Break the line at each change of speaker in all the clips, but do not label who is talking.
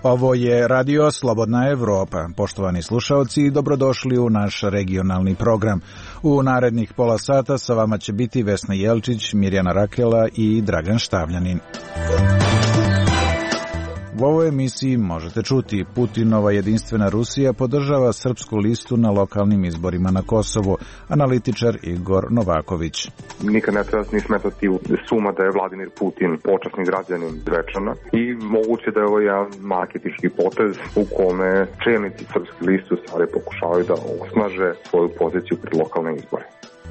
Ovo je Radio Slobodna Evropa. Poštovani slušaoci, dobrodošli u naš regionalni program. U narednih pola sata sa vama će biti Vesna Jelčić, Mirjana Rakela i Dragan Štavljanin. U ovoj emisiji možete čuti: Putinova jedinstvena Rusija podržava srpsku listu na lokalnim izborima na Kosovu. Analitičar Igor Novaković.
Nikad ne treba ni smetati suma da je Vladimir Putin počasni građanin Zvečana i moguće da je ovo jedan marketinški potez u kome čelnici srpske liste u stvari pokušavaju da osnaže svoju poziciju pred lokalne izbore.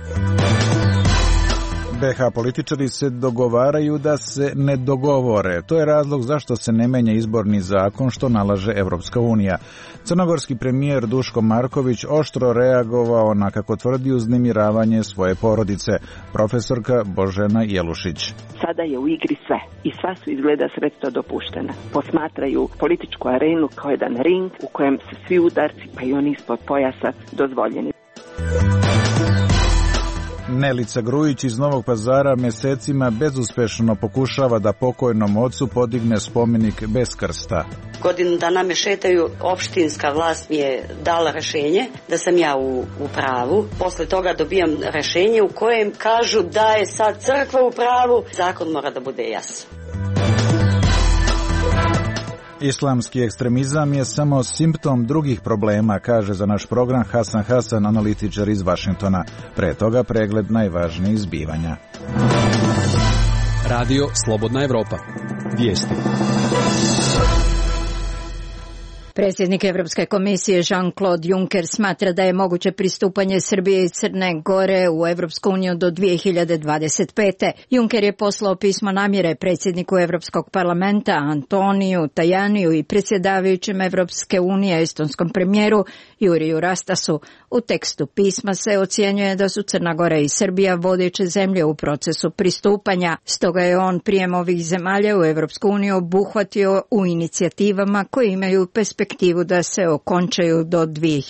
BH političari se dogovaraju da se ne dogovore. To je razlog zašto se ne menja izborni zakon što nalaže Evropska unija. Crnogorski premijer Duško Marković oštro reagovao na, kako tvrdi, uznemiravanje svoje porodice. Profesorka Božena Jelušić.
Sada je u igri sve i sva su izgleda sredstva dopuštena. Posmatraju političku arenu kao jedan ring u kojem su svi udarci, pa i oni ispod pojasa, dozvoljeni.
Nelica Grujić iz Novog Pazara mesecima bezuspešno pokušava da pokojnom ocu podigne spomenik bez krsta.
Godinu dana me šetaju, opštinska vlast mi je dala rešenje da sam ja u pravu. Posle toga dobijam rešenje u kojem kažu da je sad crkva u pravu. Zakon mora da bude jasan.
Islamski ekstremizam je samo simptom drugih problema, kaže za naš program Hasan Hasan, analitičar iz Vašingtona. Pre toga pregled najvažnijih zbivanja.
Radio Slobodna Evropa. Vijesti.
Predsjednik Evropske komisije Jean-Claude Juncker smatra da je moguće pristupanje Srbije i Crne Gore u Evropsku uniju do 2025. Juncker je poslao pismo namjere predsjedniku Evropskog parlamenta Antoniju Tajaniju i predsjedavajućem Evropske unije estonskom premijeru Juriju Rastasu. U tekstu pisma se ocjenjuje da su Crna Gora i Srbija vodeće zemlje u procesu pristupanja. Stoga je on prijem ovih zemalja u Evropsku uniju obuhvatio u inicijativama koje imaju perspektivu da se okončaju do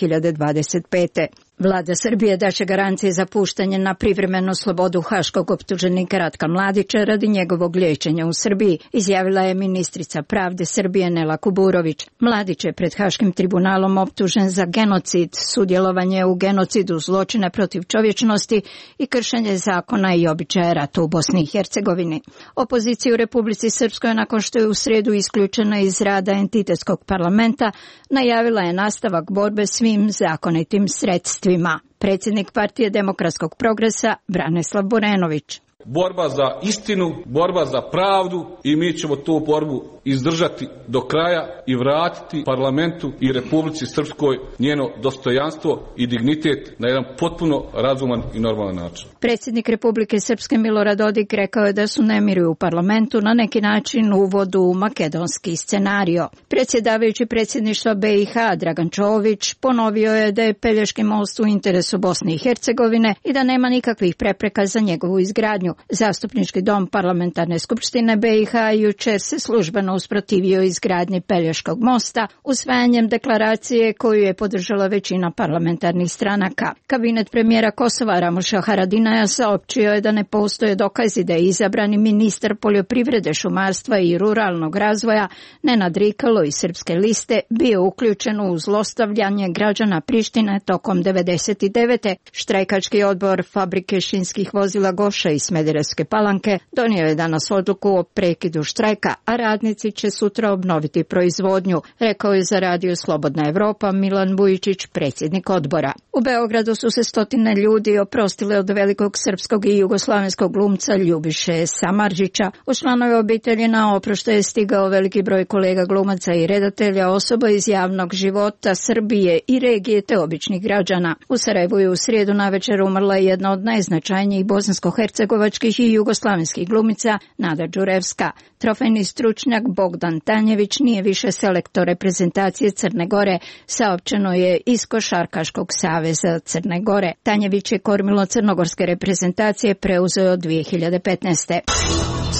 2025. Vlada Srbije daće garancije za puštanje na privremenu slobodu haškog optuženika Ratka Mladića radi njegovog liječenja u Srbiji, izjavila je ministrica pravde Srbije Nela Kuburović. Mladić je pred Haškim tribunalom optužen za genocid, sudjelovanje u genocidu, zločine protiv čovječnosti i kršenje zakona i običaja rata u Bosni i Hercegovini. Opozicija u Republici Srpskoj, nakon što je u srijedu isključena iz rada entitetskog parlamenta, najavila je nastavak borbe svim zakonitim sredstvima. Predsjednik Partije demokratskog progresa Branislav Borenović.
Borba za istinu, borba za pravdu i mi ćemo tu borbu izdržati do kraja i vratiti parlamentu i Republici Srpskoj njeno dostojanstvo i dignitet na jedan potpuno razuman i normalan način.
Predsjednik Republike Srpske Milorad Dodik rekao je da su nemiri u parlamentu na neki način uvod u makedonski scenario. Predsjedavajući predsjedništva BiH Dragan Čović ponovio je da je Pelješki most u interesu Bosne i Hercegovine i da nema nikakvih prepreka za njegovu izgradnju. Zastupnički dom parlamentarne skupštine BiH jučer se službeno usprotivio izgradnji Pelješkog mosta usvajanjem deklaracije koju je podržala većina parlamentarnih stranaka. Kabinet premijera Kosova Ramuša Haradinaja saopćio je da ne postoje dokazi da je izabrani ministar poljoprivrede, šumarstva i ruralnog razvoja Nenad Rikalo iz Srpske liste bio uključen u zlostavljanje građana Prištine tokom 1999. Štrajkački odbor fabrike šinskih vozila Goša i Smederevske Palanke donio je danas odluku o prekidu štrajka, a radnici će sutra obnoviti proizvodnju, rekao je za Radio Slobodna Evropa Milan Vujičić, predsjednik odbora. U Beogradu su se stotine ljudi oprostile od velikog srpskog i jugoslavenskog glumca Ljubiše Samardžića. U članove obitelji na oproštaj je stigao veliki broj kolega glumaca i redatelja, osoba iz javnog života Srbije i regije te običnih građana. U Sarajevu je u srijedu navečer umrla jedna od najznačajnijih bosansko-hercegovačkih i jugoslavenskih glumica Nada Đurevska. Trofejni stručnjak Bogdan Tanjević nije više selektor reprezentacije Crne Gore, saopćeno je iz Košarkaškog saveza Crne Gore. Tanjević je kormilo crnogorske reprezentacije preuzeo od 2015.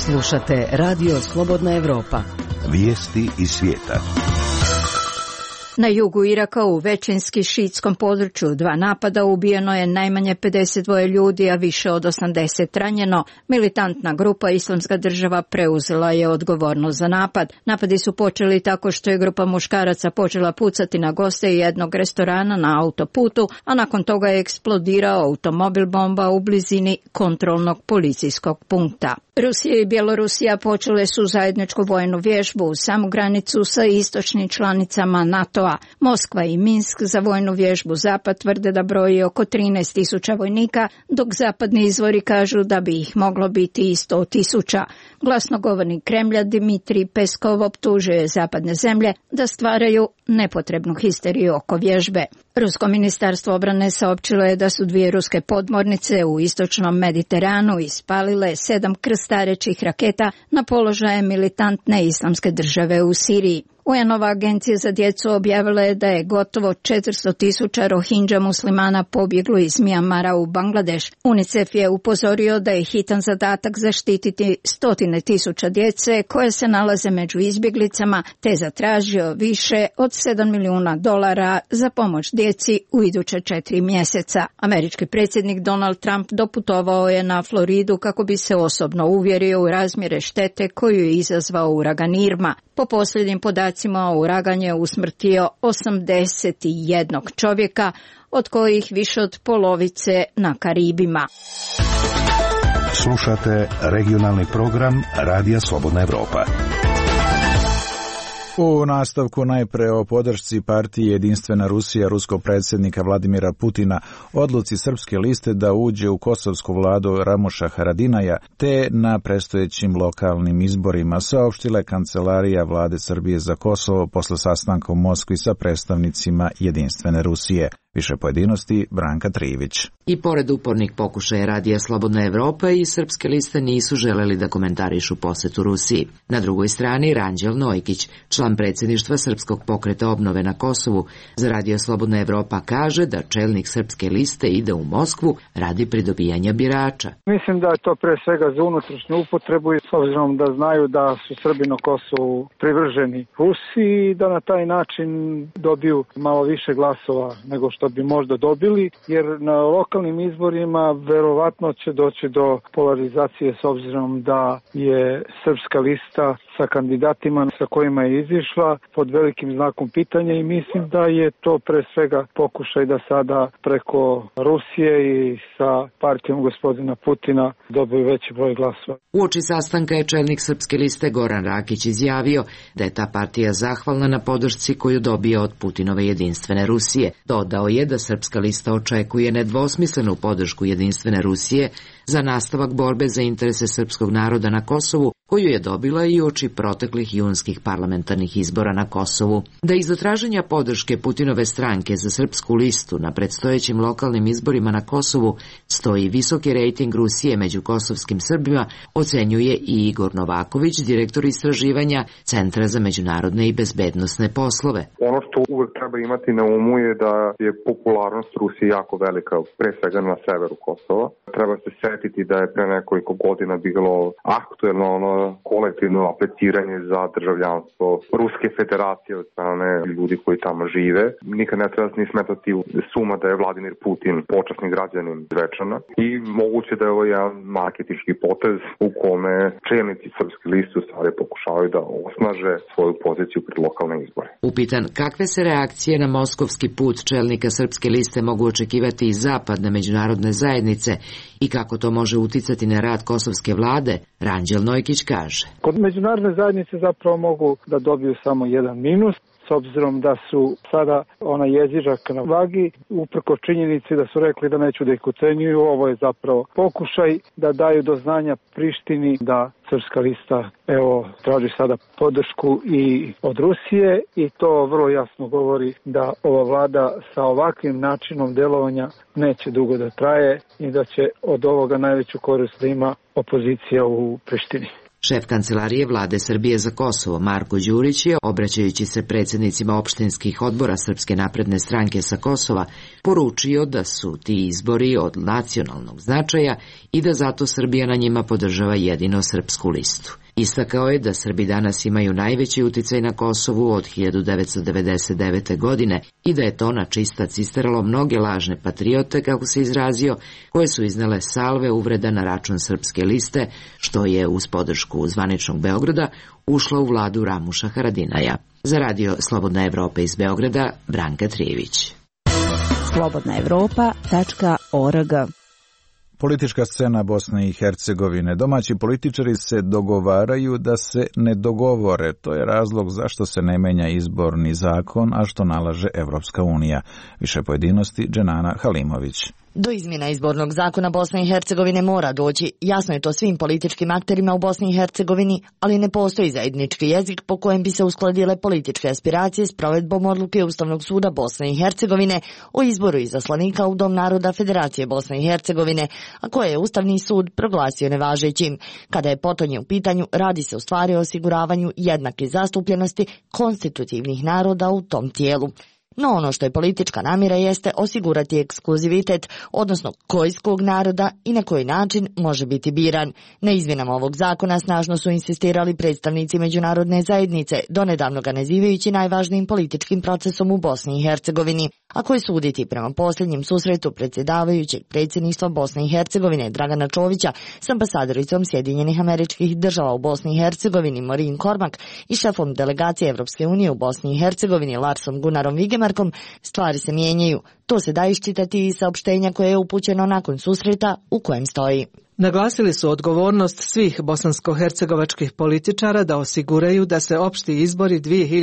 Slušate Radio Slobodna Evropa.
Vijesti iz svijeta.
Na jugu Iraka u većinski šiitskom području 2 napada ubijeno je najmanje 52 ljudi, a više od 80 ranjeno. Militantna grupa Islamska država preuzela je odgovornost za napad. Napadi su počeli tako što je grupa muškaraca počela pucati na goste jednog restorana na autoputu, a nakon toga je eksplodirao automobil bomba u blizini kontrolnog policijskog punkta. Rusija i Bjelorusija počele su zajedničku vojnu vježbu uz samu granicu sa istočnim članicama NATO-a. Moskva i Minsk za vojnu vježbu Zapad tvrde da broji oko 13.000 vojnika, dok zapadni izvori kažu da bi ih moglo biti i 100.000. Glasnogovornik Kremlja Dmitrij Peskov optužuje zapadne zemlje da stvaraju nepotrebnu histeriju oko vježbe. Rusko ministarstvo obrane saopćilo je da su 2 ruske podmornice u istočnom Mediteranu ispalile 7 krstarećih raketa na položaje militantne Islamske države u Siriji. UN-ova agencija za djecu objavila je da je gotovo 400.000 Rohingya muslimana pobjeglo iz Mjanmara u Bangladeš. UNICEF je upozorio da je hitan zadatak zaštititi 100.000 djece koje se nalaze među izbjeglicama, te zatražio više od $7 milijuna za pomoć djeci u iduće 4 mjeseca. Američki predsjednik Donald Trump doputovao je na Floridu kako bi se osobno uvjerio u razmjere štete koju je izazvao uragan Irma. Po posljednjim podacima, uragan je usmrtio 81 čovjeka, od kojih više od polovice na Karibima.
Slušate regionalni program Radija Slobodna Evropa.
U nastavku najpre o podršci partije Jedinstvena Rusija ruskog predsjednika Vladimira Putina, odluci Srpske liste da uđe u kosovsku vladu Ramuša Haradinaja, te na predstojećim lokalnim izborima, saopštila je Kancelarija vlade Srbije za Kosovo posle sastanka u Moskvi sa predstavnicima Jedinstvene Rusije. Više pojedinosti Branka Trivić.
I pored upornih pokušaja Radija Slobodna Evropa i Srpske liste nisu želeli da komentarišu posetu Rusiji. Na drugoj strani Ranđel Nojkić, član predsjedništva Srpskog pokreta obnove na Kosovu, za Radio Slobodna Evropa kaže da čelnik Srpske liste ide u Moskvu radi pridobijanja birača.
Mislim da je to pre svega za unutrašnju upotrebu i s obzirom da znaju da su Srbi na Kosovu privrženi Rusiji i da na taj način dobiju malo više glasova nego što bi možda dobili, jer na lokalnim izborima verovatno će doći do polarizacije s obzirom da je Srpska lista sa kandidatima sa kojima je izišla pod velikim znakom pitanja i mislim da je to pre svega pokušaj da sada preko Rusije i sa partijom gospodina Putina dobiju veći broj glasova.
Uoči sastanka je čelnik Srpske liste Goran Rakić izjavio da je ta partija zahvalna na podršci koju dobija od Putinove Jedinstvene Rusije. Dodao je da Srpska lista očekuje nedvosmislenu podršku Jedinstvene Rusije za nastavak borbe za interese srpskog naroda na Kosovu, koju je dobila i uoči proteklih junskih parlamentarnih izbora na Kosovu. Da iza traženja podrške Putinove stranke za Srpsku listu na predstojećim lokalnim izborima na Kosovu stoji visoki rejting Rusije među kosovskim Srbima, ocenjuje i Igor Novaković, direktor istraživanja Centra za međunarodne i bezbednosne poslove.
Ono što uvek treba imati na umu je da je popularnost Rusije jako velika, pre svega na severu Kosova. Treba se setiti da je pre nekoliko godina bilo aktuelno kolektivno apliciranje za državljanstvo Ruske federacije od strane ljudi koji tamo žive. Nikad ne treba ni smetati suma da je Vladimir Putin počasni građanin Zvečana i moguće da je ovo jedan marketinški potez u kome čelnici Srpske liste u stvari pokušavaju da osnaže svoju poziciju pred lokalne izbore.
Upitan kakve se reakcije na moskovski put čelnika Srpske liste mogu očekivati iz zapadne međunarodne zajednice i kako to može uticati na rad kosovske vlade, Ranđel Nojkić kaže.
Kod međunarodne zajednice zapravo mogu da dobiju samo jedan minus, s obzirom da su sada ona jezičak na vagi, uprko činjenici da su rekli da neću da ih ucenjuju, ovo je zapravo pokušaj da daju do znanja Prištini da Srpska lista traži sada podršku i od Rusije i to vrlo jasno govori da ova vlada sa ovakvim načinom delovanja neće dugo da traje i da će od ovoga najveću korist da ima opozicija u Prištini.
Šef Kancelarije vlade Srbije za Kosovo Marko Đurić je, obraćajući se predsjednicima opštinskih odbora Srpske napredne stranke sa Kosova, poručio da su ti izbori od nacionalnog značaja i da zato Srbija na njima podržava jedino Srpsku listu. Istakao je da Srbi danas imaju najveći uticaj na Kosovu od 1999. godine i da je to na čistac isteralo mnoge lažne patriote, kako se izrazio, koje su iznele salve uvreda na račun Srpske liste, što je uz podršku zvaničnog Beograda ušla u vladu Ramuša Haradinaja. Za radio Slobodna Evropa iz Beograda, Branka Trijević.
slobodnaevropa.org.
Politička scena Bosne i Hercegovine. Domaći političari se dogovaraju da se ne dogovore. To je razlog zašto se ne menja izborni zakon, a što nalaže Evropska unija. Više pojedinosti Dženana Halimović.
Do izmjena izbornog zakona Bosne i Hercegovine mora doći. Jasno je to svim političkim akterima u Bosni i Hercegovini, ali ne postoji zajednički jezik po kojem bi se uskladile političke aspiracije s provedbom odluke Ustavnog suda Bosne i Hercegovine o izboru izaslanika u Dom naroda Federacije Bosne i Hercegovine, a koje je Ustavni sud proglasio nevažećim. Kada je potonje u pitanju, radi se u stvari o osiguravanju jednake zastupljenosti konstitutivnih naroda u tom tijelu. No ono što je politička namjera jeste osigurati ekskluzivitet, odnosno ko iz kog naroda i na koji način može biti biran. Na izmjenama ovog zakona snažno su insistirali predstavnici međunarodne zajednice, donedavno ga nazivajući najvažnijim političkim procesom u Bosni i Hercegovini. Ako je suditi prema posljednjem susretu predsjedavajućeg predsjedništva Bosne i Hercegovine Dragana Čovića s ambasadoricom Sjedinjenih Američkih Država u Bosni i Hercegovini Maureen Cormack i šefom delegacije Evropske unije u Bosni i Hercegovini Larsom Gunnarom Vigemarkom, stvari se mijenjaju. To se da iščitati iz saopštenja koje je upućeno nakon susreta u kojem stoji:
naglasili su odgovornost svih bosansko-hercegovačkih političara da osiguraju da se opšti izbori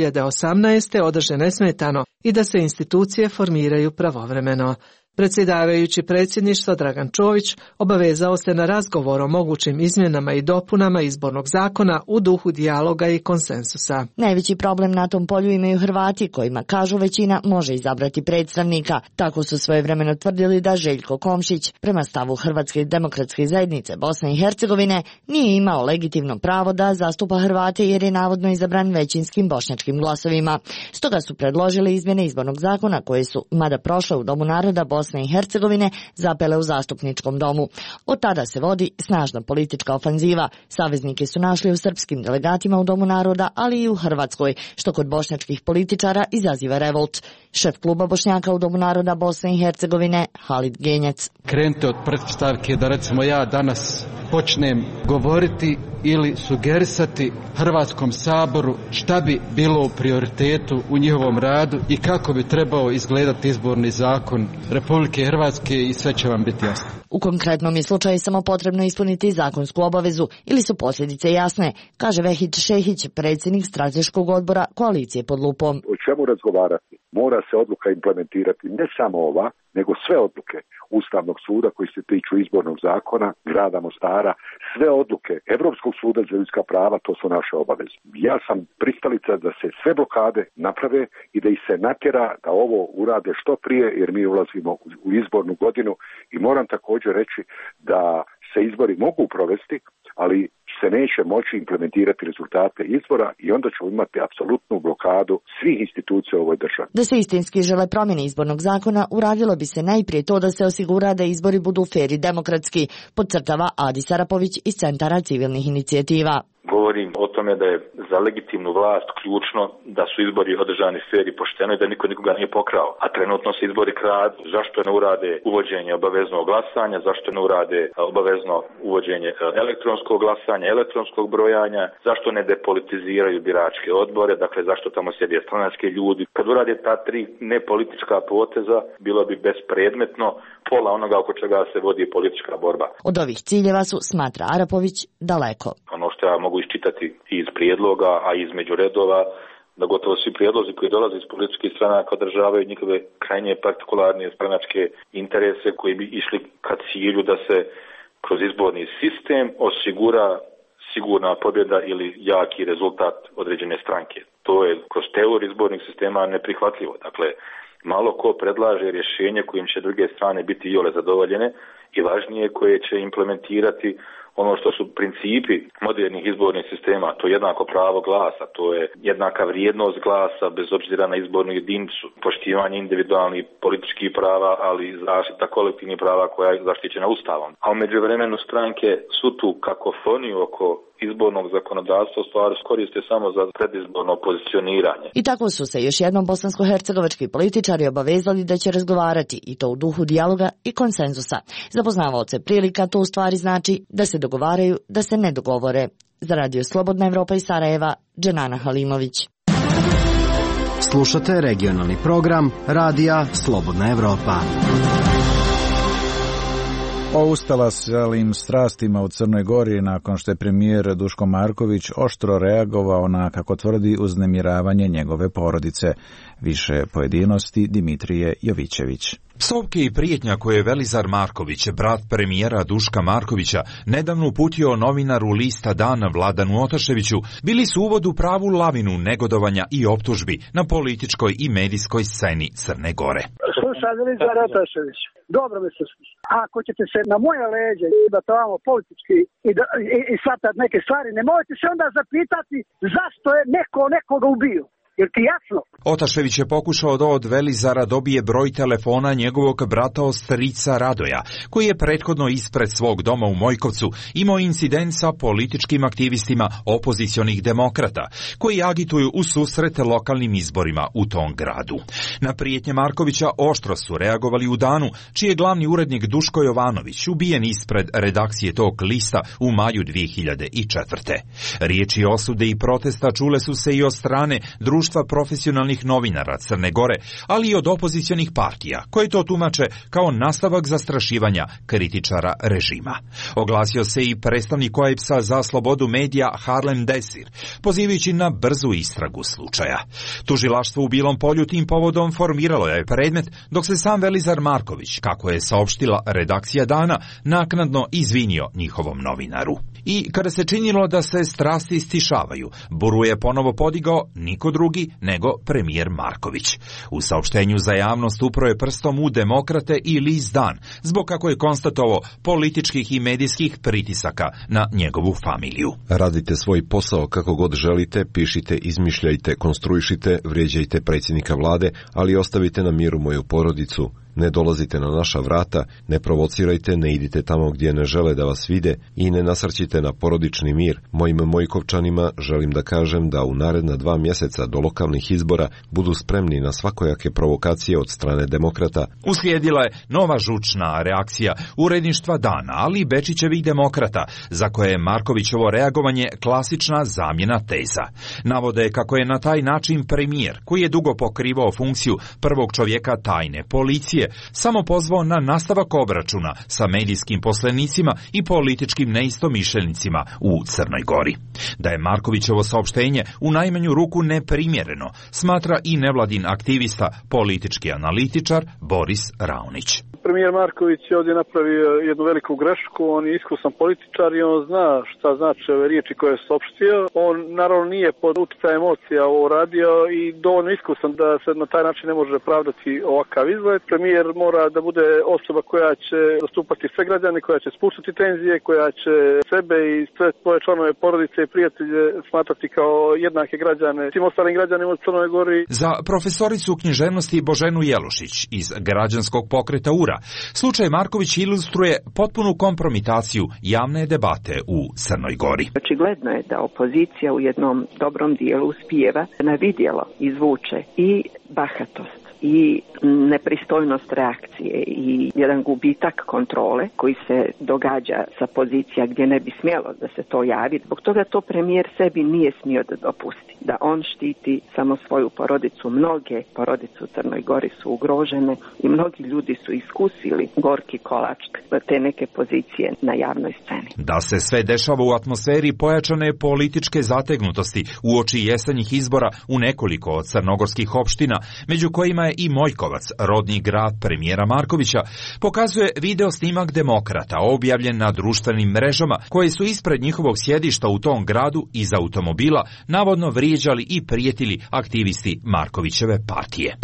2018. održe nesmetano i da se institucije formiraju pravovremeno. Predsjedavajući predsjedništva Dragan Čović obavezao se na razgovor o mogućim izmjenama i dopunama izbornog zakona u duhu dijaloga i konsensusa.
Najveći problem na tom polju imaju Hrvati, kojima, kažu, većina može izabrati predstavnika. Tako su svojevremeno tvrdili da Željko Komšić, prema stavu Hrvatske demokratske zajednice Bosne i Hercegovine, nije imao legitimno pravo da zastupa Hrvate jer je navodno izabran većinskim bošnjačkim glasovima. Stoga su predložili izmjene izbornog zakona koje su, mada prošle u Domu naroda Bosne i Hercegovine, zapele u zastupničkom domu. Od tada se vodi snažna politička ofanziva. Saveznike su našli u srpskim delegatima u Domu naroda, ali i u Hrvatskoj, što kod bošnjačkih političara izaziva revolt. Šef kluba Bošnjaka u Domu naroda Bosne i Hercegovine Halid Genjac.
Krenite od pretpostavke da recimo ja danas počnem govoriti ili sugerisati Hrvatskom saboru šta bi bilo u prioritetu u njihovom radu i kako bi trebao izgledati izborni zakon Republike Hrvatske, i sve će vam biti jasno.
U konkretnom je slučaju samo potrebno ispuniti zakonsku obavezu ili su posljedice jasne, kaže Vehid Šehić, predsjednik strateškog odbora koalicije pod lupom.
O čemu razgovarati? Mora se odluka implementirati, ne samo ova, nego sve odluke Ustavnog suda koji se tiču izbornog zakona, grada Mostara, sve odluke Europskog suda za ljudska prava, to su naše obaveze. Ja sam pristalica da se sve blokade naprave i da ih se natjera da ovo urade što prije, jer mi ulazimo u izbornu godinu i moram također reći da se izbori mogu provesti, ali se neće moći implementirati rezultate izbora i onda ćemo imati apsolutnu blokadu svih institucija u ovoj državi.
Da se istinski žele promjene izbornog zakona, uradilo bi se najprije to da se osigura da izbori budu fer i demokratski, podcrtava Adis Arapović iz Centara civilnih inicijativa.
Govorim o tome da je za legitimnu vlast ključno da su izbori održani fer i pošteno i da niko nikoga nije pokrao. A trenutno se izbori kradu. Zašto ne urade uvođenje obaveznog glasanja, zašto ne urade obavezno uvođenje elektronskog glasanja, elektronskog brojanja, zašto ne depolitiziraju biračke odbore, dakle zašto tamo sjede stranački ljudi. Kad urade ta tri nepolitička poteza, bilo bi bespredmetno pola onoga oko čega se vodi politička borba.
Od ovih ciljeva su, smatra Arapović, daleko.
Ono što ja mogu iščitati iz prijedloga, a između redova, da gotovo svi prijedlozi koji dolaze iz političkih stranaka održavaju njihove krajnje partikularne stranačke interese koji bi išli ka cilju da se kroz izborni sistem osigura sigurna pobjeda ili jaki rezultat određene stranke. To je kroz teoriju izbornih sistema neprihvatljivo. Dakle, malo ko predlaže rješenje kojim će druge strane biti iole zadovoljene i važnije koje će implementirati ono što su principi modernih izbornih sistema, to je jednako pravo glasa, to je jednaka vrijednost glasa bez obzira na izbornu jedinicu, poštivanje individualnih političkih prava, ali zaštita kolektivnih prava koja je zaštićena Ustavom. A u međuvremenu stranke su tu kakofoniju oko izbornog zakonodavstva u stvari koriste samo za predizborno pozicioniranje.
I tako su se još jednom bosansko-hercegovački političari obavezali da će razgovarati, i to u duhu dijaloga i konsenzusa. Za poznavaoce prilika to u stvari znači da se dogovaraju, da se ne dogovore. Za Radio Slobodna Evropa iz Sarajeva, Dženana Halimović.
Slušate regionalni program Radija Slobodna Evropa.
O ustalaselim strastima u Crnoj Gori nakon što je premijer Duško Marković oštro reagovao na, kako tvrdi, uznemiravanje njegove porodice. Više pojedinosti Dimitrije Jovićević.
Psovke i prijetnja koje je Velizar Marković, brat premijera Duška Markovića, nedavno uputio novinaru lista Dana Vladanu Otaševiću, bili su uvod u pravu lavinu negodovanja i optužbi na političkoj i medijskoj sceni Crne Gore.
Slušaj, Velizar Otašević, dobro mi se sluša. Ako ćete se na moje leđe da to vamo politički i shvatati neke stvari, ne možete se onda zapitati zašto je neko nekoga ubio. Jer ti jasno?
Otašević je pokušao da od Velizara dobije broj telefona njegovog brata strica Radoja, koji je prethodno ispred svog doma u Mojkovcu imao incident sa političkim aktivistima opozicionih demokrata, koji agituju u susret lokalnim izborima u tom gradu. Na prijetnje Markovića oštro su reagovali u danu, čiji je glavni urednik Duško Jovanović ubijen ispred redakcije tog lista u maju 2004. Riječi osude i protesta čule su se i od strane Društva profesionalnih novinara Crne Gore, ali i od opozicionih partija, koje to tumače kao nastavak zastrašivanja kritičara režima. Oglasio se i predstavnik OEBS-a za slobodu medija Harlem Desir, pozivajući na brzu istragu slučaja. Tužilaštvo u Bilom Polju tim povodom formiralo je predmet, dok se sam Velizar Marković, kako je saopštila redakcija Dana, naknadno izvinio njihovom novinaru. I kada se činilo da se strasti stišavaju, buru je ponovo podigao niko drugi nego premijer Marković. U saopštenju za javnost upro je prstom u Demokrate i list Dan, zbog, kako je konstatovao, političkih i medijskih pritisaka na njegovu familiju.
Radite svoj posao kako god želite, pišite, izmišljajte, konstruišite, vrijeđajte predsjednika vlade, ali ostavite na miru moju porodicu. Ne dolazite na naša vrata, ne provocirajte, ne idite tamo gdje ne žele da vas vide i ne nasrćite na porodični mir. Mojim Mojkovčanima želim da kažem da u naredna 2 mjeseca do lokalnih izbora budu spremni na svakojake provokacije od strane demokrata.
Uslijedila je nova žučna reakcija uredništva Dana, ali i Bečićevih demokrata, za koje je Markovićevo reagovanje klasična zamjena teza. Navode kako je na taj način premijer, koji je dugo pokrivao funkciju prvog čovjeka tajne policije, samo pozvao na nastavak obračuna sa medijskim poslenicima i političkim neistomišljenicima u Crnoj Gori. Da je Markovićevo saopštenje u najmanju ruku neprimjereno, smatra i nevladin aktivista, politički analitičar Boris Raonić.
Premijer Marković je ovdje napravio jednu veliku grešku, on je iskusan političar i on zna šta znači ove riječi koje je saopštio. On naravno nije pod utjecajem emocija ovo radio i dovoljno iskusan da se na taj način ne može pravdati ovakav izgled. Premijer mora da bude osoba koja će zastupati sve građane, koja će spustiti tenzije, koja će sebe i sve svoje članove porodice i prijatelje smatrati kao jednake građane svim ostalim građanima u Crnoj Gori.
Za profesoricu književnosti Boženu Jelušić iz građanskog pokreta URA, slučaj Marković ilustruje potpunu kompromitaciju javne debate u Crnoj Gori.
Očigledno je da opozicija u jednom dobrom dijelu uspijeva na vidjelo izvuče i bahatost i nepristojnost reakcije i jedan gubitak kontrole koji se događa sa pozicija gdje ne bi smjelo da se to javi. Zbog toga to premijer sebi nije smio da dopusti. Da on štiti samo svoju porodicu. Mnoge porodice u Crnoj Gori su ugrožene i mnogi ljudi su iskusili gorki kolač te neke pozicije na javnoj sceni.
Da se sve dešava u atmosferi pojačane političke zategnutosti uoči jesenjih izbora u nekoliko od crnogorskih opština, među kojima je i Mojkovac, rodni grad premijera Markovića, pokazuje video snimak demokrata objavljen na društvenim mrežama koje su ispred njihovog sjedišta u tom gradu iz automobila navodno vrijeđali i prijetili aktivisti Markovićeve partije.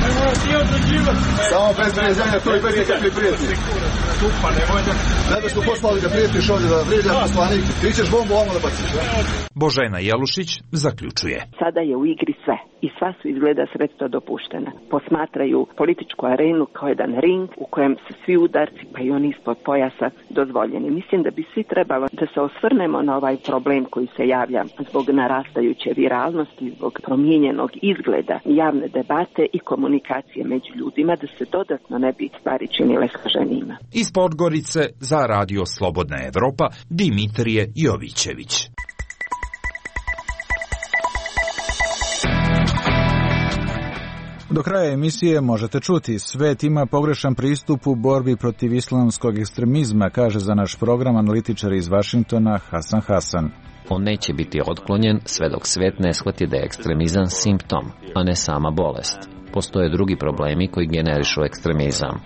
Samo bez vrijeđanja, to je bez nikakve prijetnje. Pa nemoj da... Ne da smo poslali da prijetiš ovdje da vrijeđaš poslanik, ti ćeš bombu ovamo da baciš.
Božena Jelušić zaključuje.
Sada je u igri sve i sva su izgleda sredstva dopuštena. Posmatraju političku arenu kao jedan ring u kojem su svi udarci, pa i oni ispod pojasa, dozvoljeni. Mislim da bi svi trebalo da se osvrnemo na ovaj problem koji se javlja zbog narastajuće viralnosti, zbog promijenjenog izgleda javne debate i komunikacije među ljudima, da se dodatno ne bi stvari činile složenijima.
Iz Podgorice za Radio Slobodna Evropa, Dimitrije Jovićević.
Do kraja emisije možete čuti, svet ima pogrešan pristup u borbi protiv islamskog ekstremizma, kaže za naš program analitičar iz Vašingtona Hasan Hasan.
On neće biti otklonjen sve dok svet ne shvati da je ekstremizam simptom, a ne sama bolest. Postoje drugi problemi koji generišu ekstremizam.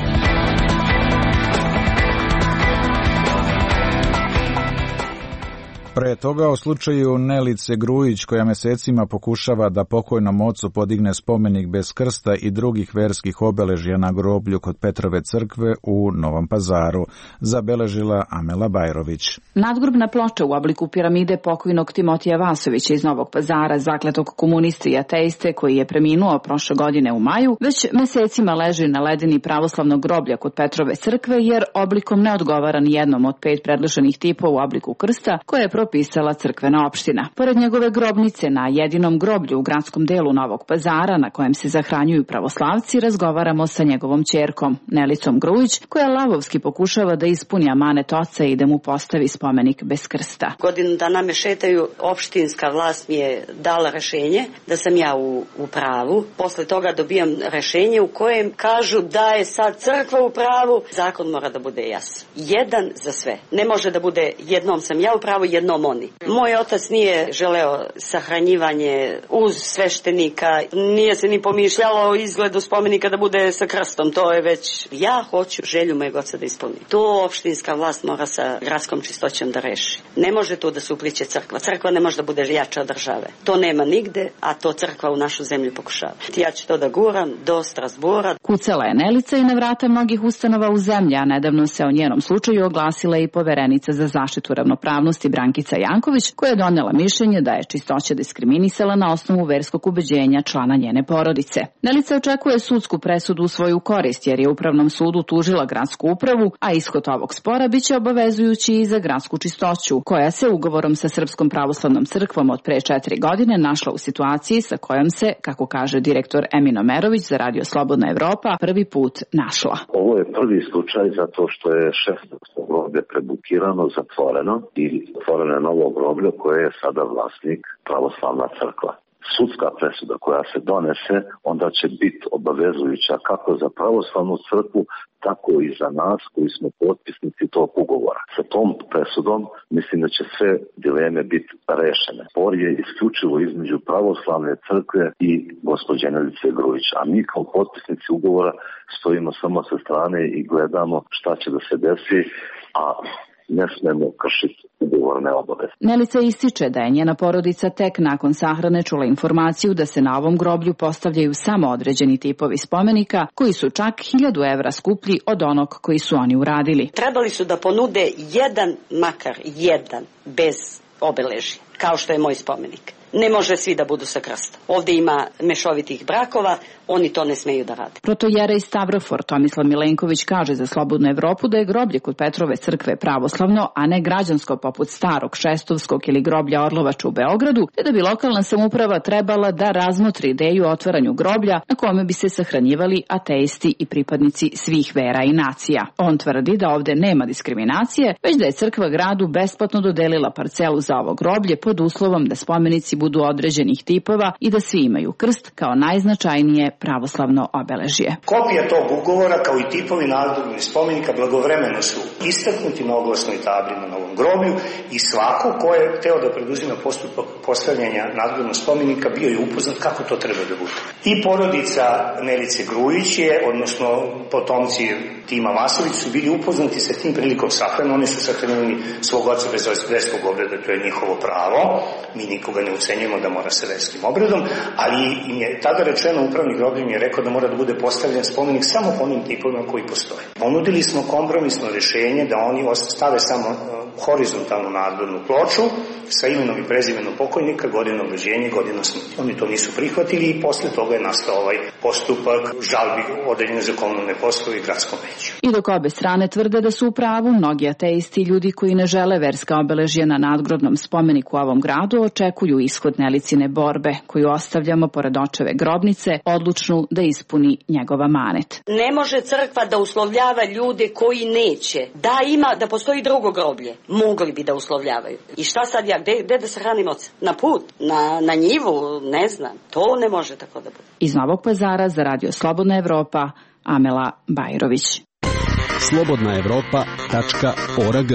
Pre toga o slučaju Nelice Grujić, koja mesecima pokušava da pokojnom ocu podigne spomenik bez krsta i drugih verskih obeležja na groblju kod Petrove crkve u Novom Pazaru, zabeležila Amela Bajrović.
Nadgrobna ploča u obliku piramide pokojnog Timotija Vasovića iz Novog Pazara, zakletog komuniste i ateiste koji je preminuo prošle godine u maju, već mesecima leži na ledini pravoslavnog groblja kod Petrove crkve, jer oblikom ne odgovara ni jednom od 5 predloženih tipova u obliku krsta koje je propisala crkvena opština. Pored njegove grobnice na jedinom groblju u gradskom delu Novog Pazara, na kojem se zahranjuju pravoslavci, razgovaramo sa njegovom ćerkom, Nelicom Grujić, koja lavovski pokušava da ispuni amanet oca i da mu postavi spomenik bez krsta.
Godinu dana me šetaju, opštinska vlast mi je dala rešenje da sam ja u pravu. Posle toga dobijam rešenje u kojem kažu da je sad crkva u pravu. Zakon mora da bude jasan. Jedan za sve. Ne može da bude jednom sam ja u pravu, jednom oni. Moj otac nije želeo sahranjivanje uz sveštenika, nije se ni pomišljalo o izgledu spomenika da bude sa krstom, to je već, ja hoću želju mojeg oca da ispunim. To opštinska vlast mora sa gradskom čistoćom da reši. Ne može to da se upliće crkva. Crkva ne može da bude jača od države. To nema nigde, a to crkva u našu zemlju pokušava. Ja ću to da guram do Strasbura.
Kucala je Nelica i na vrata mnogih ustanova u zemlji, a nedavno se o njenom slučaju oglasila i poverenica za zaštitu ravnopravnosti Brankica Janković, koja je donela mišljenje da je čistoća diskriminisala na osnovu verskog ubeđenja člana njene porodice. Nelica očekuje sudsku presudu u svoju korist, jer je Upravnom sudu tužila gradsku upravu, a ishod ovog spora biće obavezujući i za gradsku čistoću, koja se ugovorom sa Srpskom pravoslavnom crkvom od pre 4 godine našla u situaciji sa kojom se, kako kaže direktor Emin Omerović za Radio Slobodna Evropa, prvi put našla.
Ovo je prvi slučaj zato što je 16. groblje prebukirano, zatvoreno i otvoreno je novo groblje koje je sada vlasnik pravoslavna crkva. Sudska presuda koja se donese onda će biti obavezujuća kako za pravoslavnu crkvu, tako i za nas koji smo potpisnici tog ugovora. Sa tom presudom mislim da će sve dileme biti rešene. Spor je isključivo između pravoslavne crkve i gospođe Nelice Grujić, a mi kao potpisnici ugovora stojimo samo sa strane i gledamo šta će da se desi, a ne smemo kršiti ugovorne obaveze.
Nelica ističe da je njena porodica tek nakon sahrane čula informaciju da se na ovom groblju postavljaju samo određeni tipovi spomenika, koji su čak 1000 evra skuplji od onog koji su oni uradili.
Trebali su da ponude makar jedan, bez obeležja, kao što je moj spomenik. Ne može svi da budu sa krsta. Ovdje ima mešovitih brakova, oni to ne smeju da rade.
Protojerej Stavrofor Tomislav Milenković kaže za Slobodnu Evropu da je groblje kod Petrove crkve pravoslavno, a ne građansko poput Starog, Šestovskog ili groblja Orlovača u Beogradu, te da bi lokalna samouprava trebala da razmotri ideju o otvaranju groblja na kome bi se sahranjivali ateisti i pripadnici svih vera i nacija. On tvrdi da ovde nema diskriminacije, već da je crkva gradu besplatno dodelila parcelu za ovo groblje pod uslovom da spomenici budu određenih tipova i da svi imaju krst kao najznačajnije pravoslavno obeležje.
Kopija tog ugovora kao i tipovi nadgrobnih spomenika blagovremeno su istaknuti na oglasnoj tabli na novom groblju i svako ko je hteo da preduzima postupak postavljanja nadgrobnog spomenika bio je upoznat kako to treba da bude. I porodica Nelice Grujić je, odnosno potomci Tima Vasović su bili upoznati sa tim prilikom sahrane. Oni su sahranili svog oca bez verskog obreda, to je njihovo pravo, mi nikoga ne ucenjujemo. ucenjujemo da mora sa verskim obredom, ali im je tada rečeno, upravni groblje im je rekao da mora da bude postavljen spomenik samo po onim tipovima koji postoje. Ponudili smo kompromisno rješenje da oni stave samo horizontalnu nadgrobnu ploču sa imenom i prezimenom pokojnika, godinom rođenja i godinom smrti. Oni to nisu prihvatili i posle toga je nastao ovaj postupak žalbi odeljenja za komunalne poslove i gradskom veću.
I dok obe strane tvrde da su u pravu, mnogi ateisti i ljudi koji ne žele verska obeležja na nadgrobnom spomeniku u ovom gradu očekuju ishod Nelicine borbe, koju ostavljamo pored očeve grobnice, odlučnu da ispuni njegova manet.
Ne može crkva da uslovljava ljude koji neće. Da postoji drugo groblje. Mogli bi da uslovljavaju. I šta sad ja, gde da se hranim oca? Na put? Na njivu? Ne znam. To ne može tako da bude.
Iz Novog Pazara za Radio Slobodna Evropa, Amela Bajrović.
slobodnaevropa.org.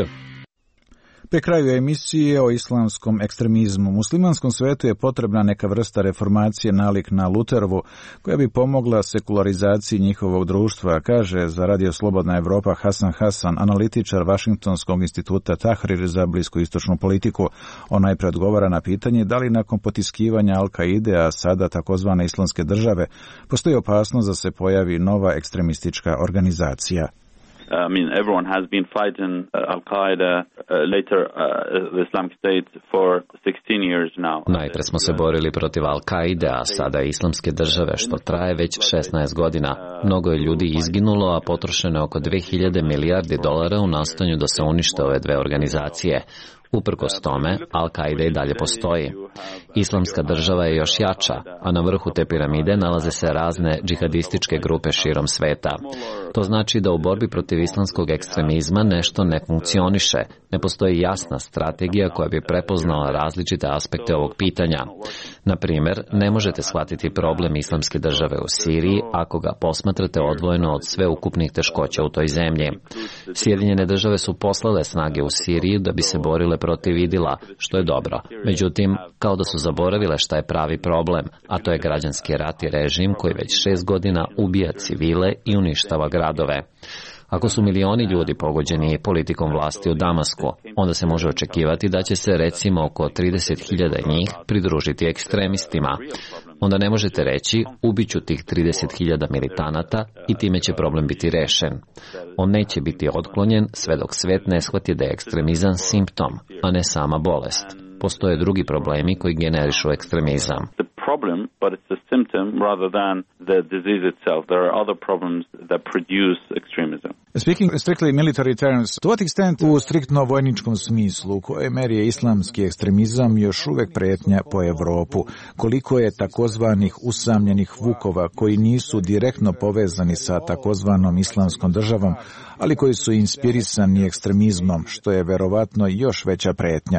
Pri kraju emisije o islamskom ekstremizmu. Muslimanskom svetu je potrebna neka vrsta reformacije nalik na Luterovu, koja bi pomogla sekularizaciji njihovog društva, kaže za Radio Slobodna Evropa Hasan Hasan, analitičar Vašingtonskog instituta Tahrir za bliskoistočnu politiku. On najpre odgovara na pitanje da li nakon potiskivanja Al-Kaide, a sada takozvane islamske države, postoji opasnost da se pojavi nova ekstremistička organizacija.
I mean, everyone has been fighting Al-Qaeda, later the Islamic State for 16 years now.
Najpre smo se borili protiv Al-Kaide, a sada islamske države, što traje već 16 godina. Mnogo je ljudi izginulo, a potrošeno je oko 2000 milijardi dolara u nastojanju da se unište ove dve organizacije. Uprkos tome, Al-Kaida i dalje postoji. Islamska država je još jača, a na vrhu te piramide nalaze se razne džihadističke grupe širom sveta. To znači da u borbi protiv islamskog ekstremizma nešto ne funkcioniše, ne postoji jasna strategija koja bi prepoznala različite aspekte ovog pitanja. Na primjer, ne možete shvatiti problem islamske države u Siriji ako ga posmatrate odvojeno od sveukupnih teškoća u toj zemlji. Sjedinjene države su poslale snage u Siriju da bi se borile protiv IDIL-a, što je dobro. Međutim, kao da su zaboravile šta je pravi problem, a to je građanski rat i režim koji već 6 godina ubija civile i uništava gradove. Ako su milioni ljudi pogođeni politikom vlasti u Damasku, onda se može očekivati da će se recimo oko 30.000 njih pridružiti ekstremistima. Onda ne možete reći ubiću tih 30.000 militanata i time će problem biti rešen. On neće biti otklonjen sve dok svet ne shvati da je ekstremizam simptom, a ne sama bolest. Postoje drugi problemi koji generišu ekstremizam.
Problem, but it's a symptom rather than the disease itself. There are other problems that produce extremism.
Speaking strictly military terms, to what extent u striktno vojničkom smislu, u kojoj meri je islamski ekstremizam još uvek prijetnja po Evropu? Koliko je takozvanih usamljenih vukova koji nisu direktno povezani sa takozvanom islamskom državom, ali koji su inspirisani ekstremizmom, što je verovatno još veća prijetnja?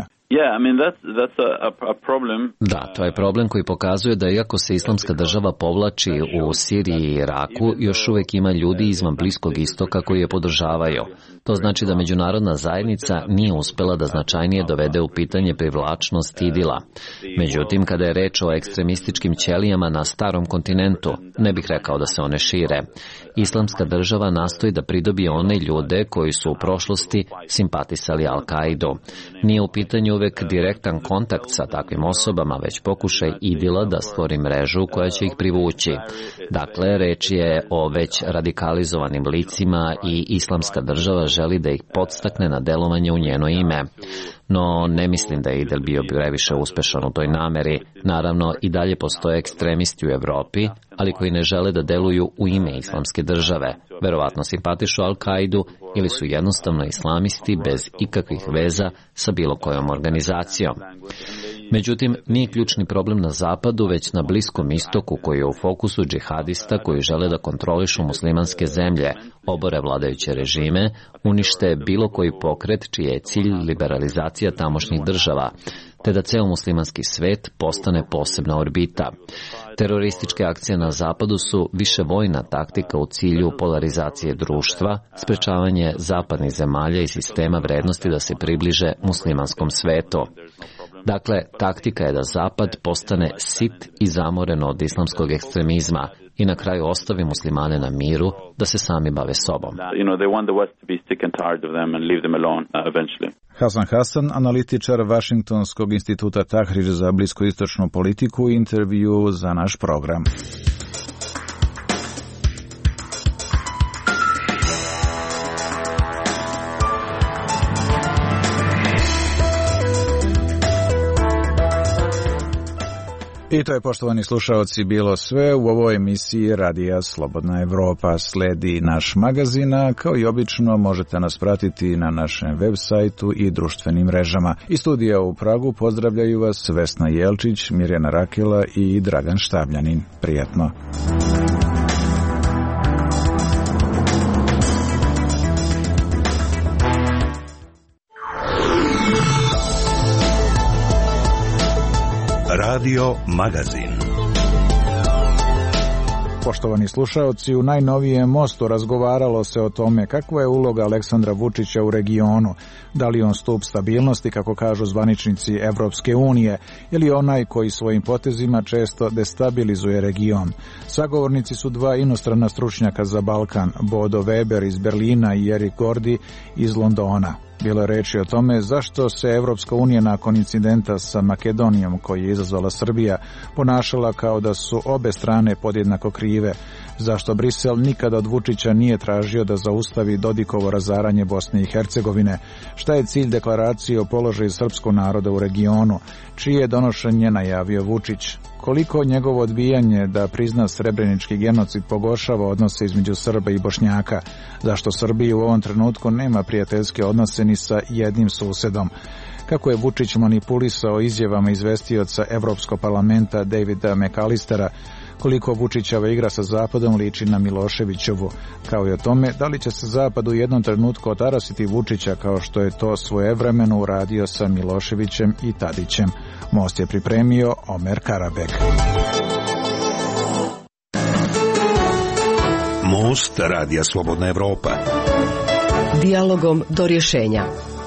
Da, to je problem koji pokazuje da iako se islamska država povlači u Siriji i Iraku, još uvijek ima ljudi izvan Bliskog istoka koji je podržavaju. To znači da međunarodna zajednica nije uspela da značajnije dovede u pitanje privlačnost IDIL-a. Međutim, kada je reč o ekstremističkim ćelijama na starom kontinentu, ne bih rekao da se one šire. Islamska država nastoji da pridobije one ljude koji su u prošlosti simpatisali Al-Kaidu. Nije u pitanju uvek direktan kontakt sa takvim osobama, već pokušaj IDIL-a da stvori mrežu koja će ih privući. Dakle, reč je o već radikalizovanim licima i islamska država želi da ih podstakne na delovanje u njeno ime. No, ne mislim da je IDIL bio previše uspešan u toj nameri. Naravno, i dalje postoje ekstremisti u Evropi, ali koji ne žele da deluju u ime islamske države. Verovatno simpatišu Al-Kaidu ili su jednostavno islamisti bez ikakvih veza sa bilo kojom organizacijom. Međutim, nije ključni problem na zapadu, već na Bliskom istoku koji je u fokusu džihadista koji žele da kontrolišu muslimanske zemlje, obore vladajuće režime, unište bilo koji pokret čiji je cilj liberalizacija tamošnjih država, te da ceo muslimanski svet postane posebna orbita. Terorističke akcije na zapadu su više vojna taktika u cilju polarizacije društva, sprečavanje zapadnih zemalja i sistema vrednosti da se približe muslimanskom svetu. Dakle, taktika je da Zapad postane sit i zamoren od islamskog ekstremizma, i na kraju ostavi muslimane na miru da se sami bave sobom.
Hasan Hasan, analitičar Vašingtonskog instituta Tahrir za bliskoistočnu politiku, u intervju za naš program. I to je, poštovani slušaoci, bilo sve u ovoj emisiji Radija Slobodna Evropa. Sledi naš magazin, a kao i obično možete nas pratiti na našem web sajtu i društvenim mrežama. Iz studija u Pragu pozdravljaju vas Vesna Jelčić, Mirjana Rakela i Dragan Štabljanin. Prijatno.
Radio Magazin.
Poštovani slušaoci, u najnovijem Mostu razgovaralo se o tome kakva je uloga Aleksandra Vučića u regionu. Da li on stup stabilnosti, kako kažu zvaničnici Evropske unije, ili onaj koji svojim potezima često destabilizuje region. Sagovornici su dva inostrana stručnjaka za Balkan, Bodo Weber iz Berlina i Erik Gordi iz Londona. Bilo je reči o tome zašto se Evropska unija nakon incidenta sa Makedonijom koji je izazvala Srbija ponašala kao da su obe strane podjednako krive, zašto Brisel nikada od Vučića nije tražio da zaustavi Dodikovo razaranje Bosne i Hercegovine, šta je cilj deklaracije o položaju srpskog naroda u regionu, čije je donošenje najavio Vučić, koliko njegovo odbijanje da prizna srebrenički genocid pogoršava odnose između Srba i Bošnjaka, zašto Srbija u ovom trenutku nema prijateljske odnose ni sa jednim susedom, kako je Vučić manipulisao izjavama izvestioca Evropskog parlamenta Davida McAllistera, koliko Vučićeva igra sa Zapadom liči na Miloševićevu, kao i o tome da li će se Zapad u jednom trenutku otarasiti Vučića kao što je to svojevremeno uradio sa Miloševićem i Tadićem. Most je pripremio Omer Karabek.
Most Radija Slobodna Evropa.
Dijalogom do rješenja.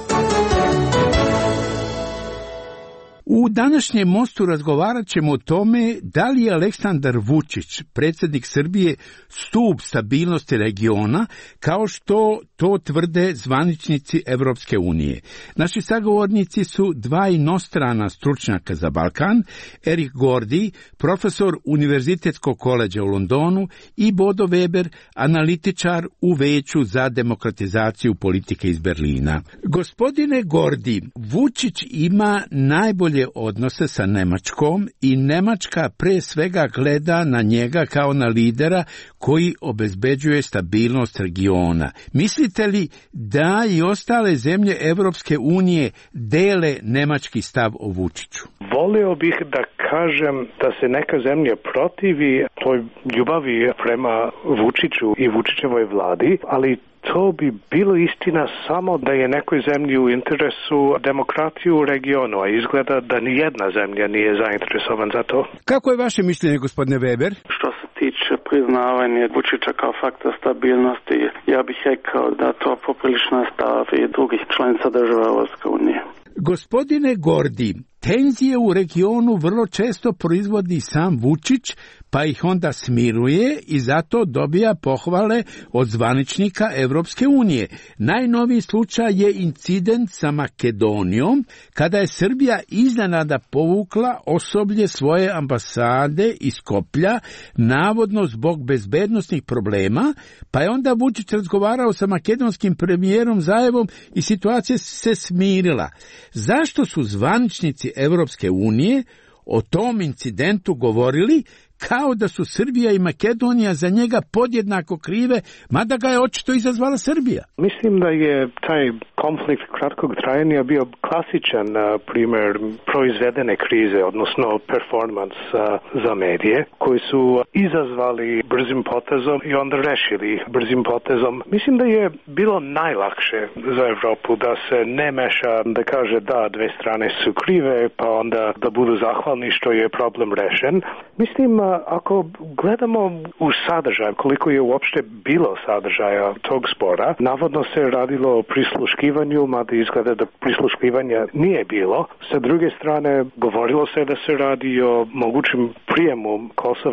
U današnjem Mostu razgovarat ćemo o tome da li je Aleksandar Vučić, predsjednik Srbije, stup stabilnosti regiona, kao što to tvrde zvaničnici Evropske unije. Naši sagovornici su dva inostrana stručnjaka za Balkan, Erik Gordi, profesor Univerzitetskog koleđa u Londonu, i Bodo Weber, analitičar u Veću za demokratizaciju politike iz Berlina. Gospodine Gordi, Vučić ima najbolje odnose sa Nemačkom i Nemačka pre svega gleda na njega kao na lidera koji obezbeđuje stabilnost regiona. Mislite li da i ostale zemlje Evropske unije dele nemački stav o Vučiću?
Volio bih da kažem da se neka zemlja protivi toj ljubavi prema Vučiću i Vučićevoj vladi, ali to bi bilo istina samo da je nekoj zemlji u interesu demokratiju u regionu, a izgleda da ni jedna zemlja nije zainteresovan za to.
Kako je vaše mišljenje, gospodine Weber?
Što se tiče priznavanja Vučića kao faktor stabilnosti, ja bih rekao da to poprilično stav i drugih članica država Evropske unije.
Gospodine Gordi, tenzije u regionu vrlo često proizvodi sam Vučić, pa ih onda smiruje i zato dobija pohvale od zvaničnika Evropske unije. Najnoviji slučaj je incident sa Makedonijom, kada je Srbija iznenada povukla osoblje svoje ambasade iz Skoplja, navodno zbog bezbednosnih problema, pa je onda Vučić razgovarao sa makedonskim premijerom Zajevom i situacija se smirila. Zašto su zvaničnici Evropske unije o tom incidentu govorili kao da su Srbija i Makedonija za njega podjednako krive, mada ga je očito izazvala Srbija?
Mislim da je taj konflikt kratkog trajanja bio klasičan primjer proizvedene krize, odnosno performans za medije, koji su izazvali brzim potezom i onda rešili brzim potezom. Mislim da je bilo najlakše za Evropu da se ne meša, da kaže da dve strane su krive, pa onda da budu zahvalni što je problem rešen. Mislim, ako gledamo u sadržaj, koliko je uopšte bilo sadržaja tog spora, navodno se radilo o prisluškivanju, mada izgleda da prisluškivanja nije bilo. Sa druge strane, govorilo se da se radi o mogućim prijemu Kosova za članstvo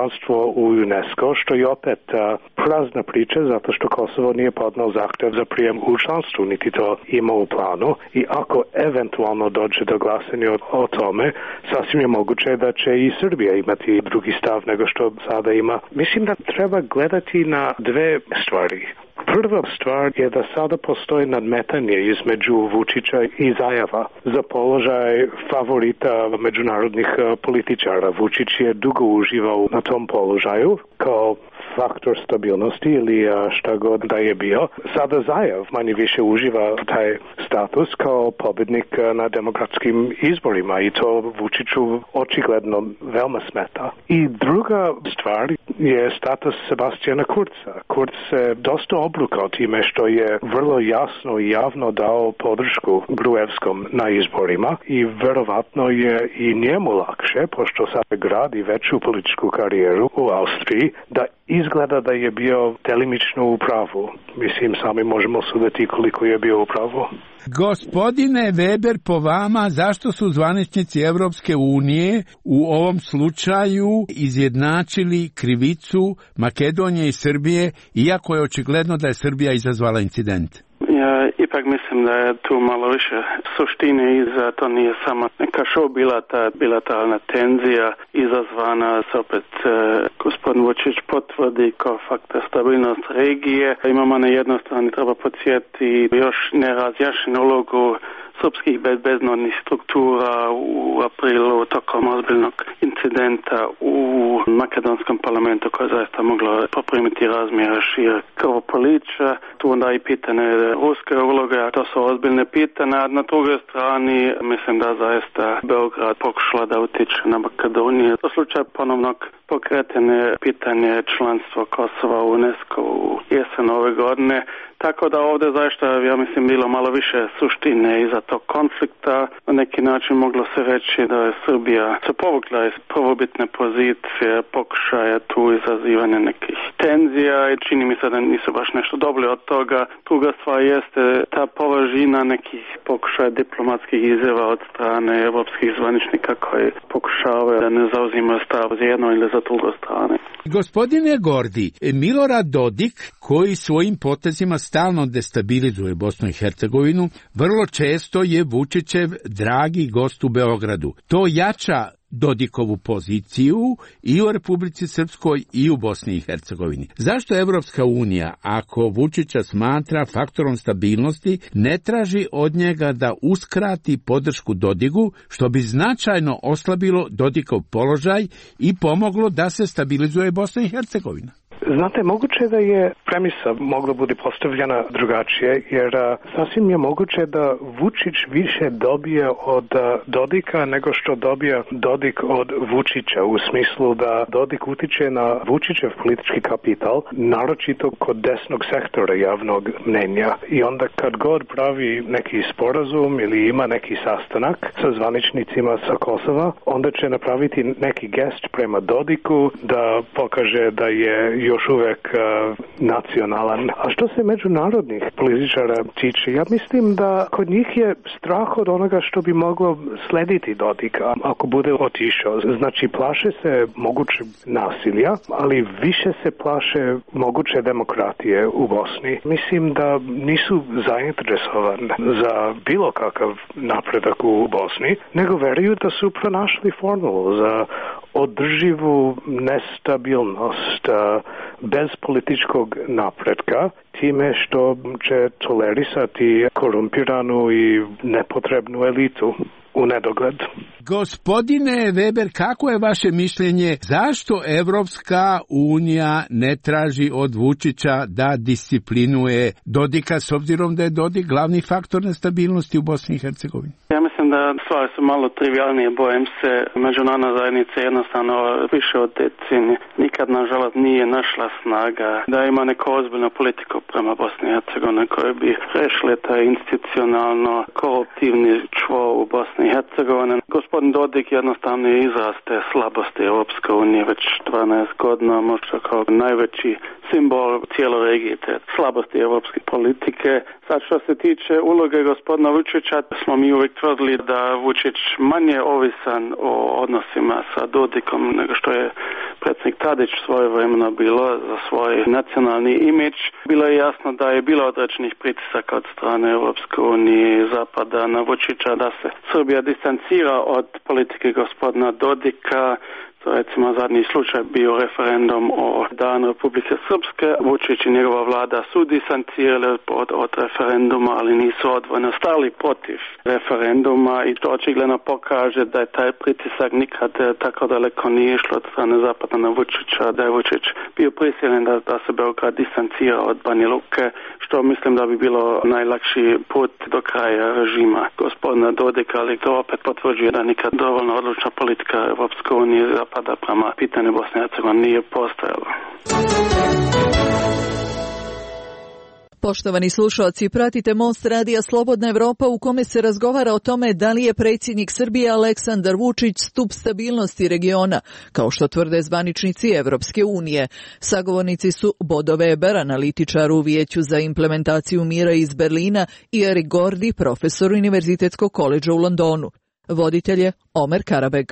članstvo u UNESCO, što je opet prazna priča, zato što Kosovo nije podnao zahtev za prijem u članstvu, niti to ima u planu. I ako eventualno dođe do glasanja o tome, sasvim je moguće da će i Srbija imati drugi stav nego što sada ima. Mislim da treba gledati na dve stvari. Prva stvar je da sada postoji nadmetanje između Vučića i Zajeva za položaj favorita međunarodnih političara. Vučić je dugo uživao na tom položaju kao faktor stabilnosti ili šta god da je bio. Sada Zajev manje više uživa taj status kao pobjednik na demokratskim izborima i to Vučiću očigledno veoma smeta. I druga stvar je status Sebastijana Kurza. Kurz se dosta obrukao time što je vrlo jasno i javno dao podršku Gruevskom na izborima i verovatno je i njemu lakše, pošto sad gradi veću političku karijeru u Austriji, da izgleda da je bio delimično u pravu. Mislim, sami možemo suditi koliko je bio u pravu.
Gospodine Weber, po vama, zašto su zvaničnici Evropske unije u ovom slučaju izjednačili krivicu Makedonije i Srbije, iako je očigledno da je Srbija izazvala incident?
Ja ipak mislim da je tu malo više suštine iza, to nije samo neka show, bila ta bilateralna tenzija izazvana se opet gospodin Vučić potvrdi kao faktor stabilnost regije. Imamo na jednoj strani, treba podsjetiti, još nerazjašnjenu ulogu srpskih bezbednodnih struktura u aprilu tokom ozbiljnog incidenta u makedonskom parlamentu koje zaista moglo poprimiti razmjere šire krvoprolića. Tu onda i pitanje ruske uloge, a to su ozbiljne pitanja. A na drugoj strani mislim da zaista Beograd pokušala da utiče na Makedoniju. U slučaju ponovnog pokretanje pitanje članstva Kosova u UNESCO u jesen ove godine. Tako da ovdje zaista, ja mislim, bilo malo više suštine iza tog konflikta. Na neki način moglo se reći da je Srbija se povukla iz prvobitne pozicije, pokušaja tu izazivanja nekih tenzija i čini mi se da nisu baš nešto dobili od toga. Druga stvar jeste ta površina nekih pokušaja diplomatskih izjava od strane evropskih zvaničnika koji pokušavaju da ne zauzimaju stav za jedno ili za drugo strane.
Gospodine Gordi, Milorad Dodik, koji svojim potezima stalno destabilizuje Bosnu i Hercegovinu, vrlo često je Vučićev dragi gost u Beogradu. To jača Dodikovu poziciju i u Republici Srpskoj i u Bosni i Hercegovini. Zašto Evropska unija, ako Vučića smatra faktorom stabilnosti, ne traži od njega da uskrati podršku Dodigu, što bi značajno oslabilo Dodikov položaj i pomoglo da se stabilizuje Bosna i Hercegovina?
Znate, moguće da je premisa mogla bude postavljena drugačije, jer sasvim je moguće da Vučić više dobije od Dodika nego što dobija Dodik od Vučića, u smislu da Dodik utiče na Vučićev politički kapital, naročito kod desnog sektora javnog mnenja. I onda kad god pravi neki sporazum ili ima neki sastanak sa zvaničnicima sa Kosova, onda će napraviti neki gest prema Dodiku da pokaže da je još uvek nacionalan. A što se međunarodnih političara tiče, ja mislim da kod njih je strah od onoga što bi moglo slediti Dodika ako bude otišao. Znači, plaše se moguće nasilja, ali više se plaše moguće demokratije u Bosni. Mislim da nisu zainteresovani za bilo kakav napredak u Bosni, nego veruju da su pronašli formulu za održivu nestabilnost bez političkog napretka, time što će tolerisati korumpiranu i nepotrebnu elitu u nedogled.
Gospodine Weber, kako je vaše mišljenje, zašto Evropska unija ne traži od Vučića da disciplinuje Dodika, s obzirom da je Dodik glavni faktor nestabilnosti u Bosni i Hercegovini?
Ja mislim da stvari su malo trivialnije, bojim se. Međunarodna zajednica jednostavno više od decenije nikad, nažalost, nije našla snaga da ima neku ozbiljnu politiku prema Bosni i Hercegovini koje bi rešili taj institucionalno koruptivni čvor u Bosni i Hercegovini. Gospodin Dodik jednostavno je izraz te slabosti Europske unije već 12 godina, možda kao najveći simbol cijelo regije te slabosti europske politike. Sad što se tiče uloge gospodina Vučića, smo mi uvijek tvrdili da Vučić manje ovisan o odnosima sa Dodikom nego što je predsjednik Tadić svojevremeno bilo za svoj nacionalni imidž. Bilo je jasno da je bilo određenih pritisaka od strane Europske unije i Zapada na Vučića da se Srbija distancira od politike gospodina Dodika. To je recimo zadnji slučaj bio referendum o Dan Republike Srpske. Vučić i njegova vlada su distancirali od referenduma, ali nisu odvojno stali protiv referenduma i to očigledno pokaže da je taj pritisak nikad tako daleko nije išlo od strane Zapada na Vučića, da je Vučić bio prisiljen da se Beograd distancira od Banja Luke, što mislim da bi bilo najlakši put do kraja režima gospodina Dodika, ali to opet potvrđuje da nikad dovoljno odlučna politika Europske unije Zapada prema pitanju Bosne i Hercegovine nije postojalo.
Poštovani slušalci, pratite Most radija Slobodna Evropa u kome se razgovara o tome da li je predsjednik Srbije Aleksandar Vučić stup stabilnosti regiona, kao što tvrde zvaničnici Evropske unije. Sagovornici su Bodo Weber, analitičar u Vijeću za implementaciju mira iz Berlina, i Erik Gordi, profesor Univerzitetskog koledža u Londonu. Voditelj je Omer Karabeg.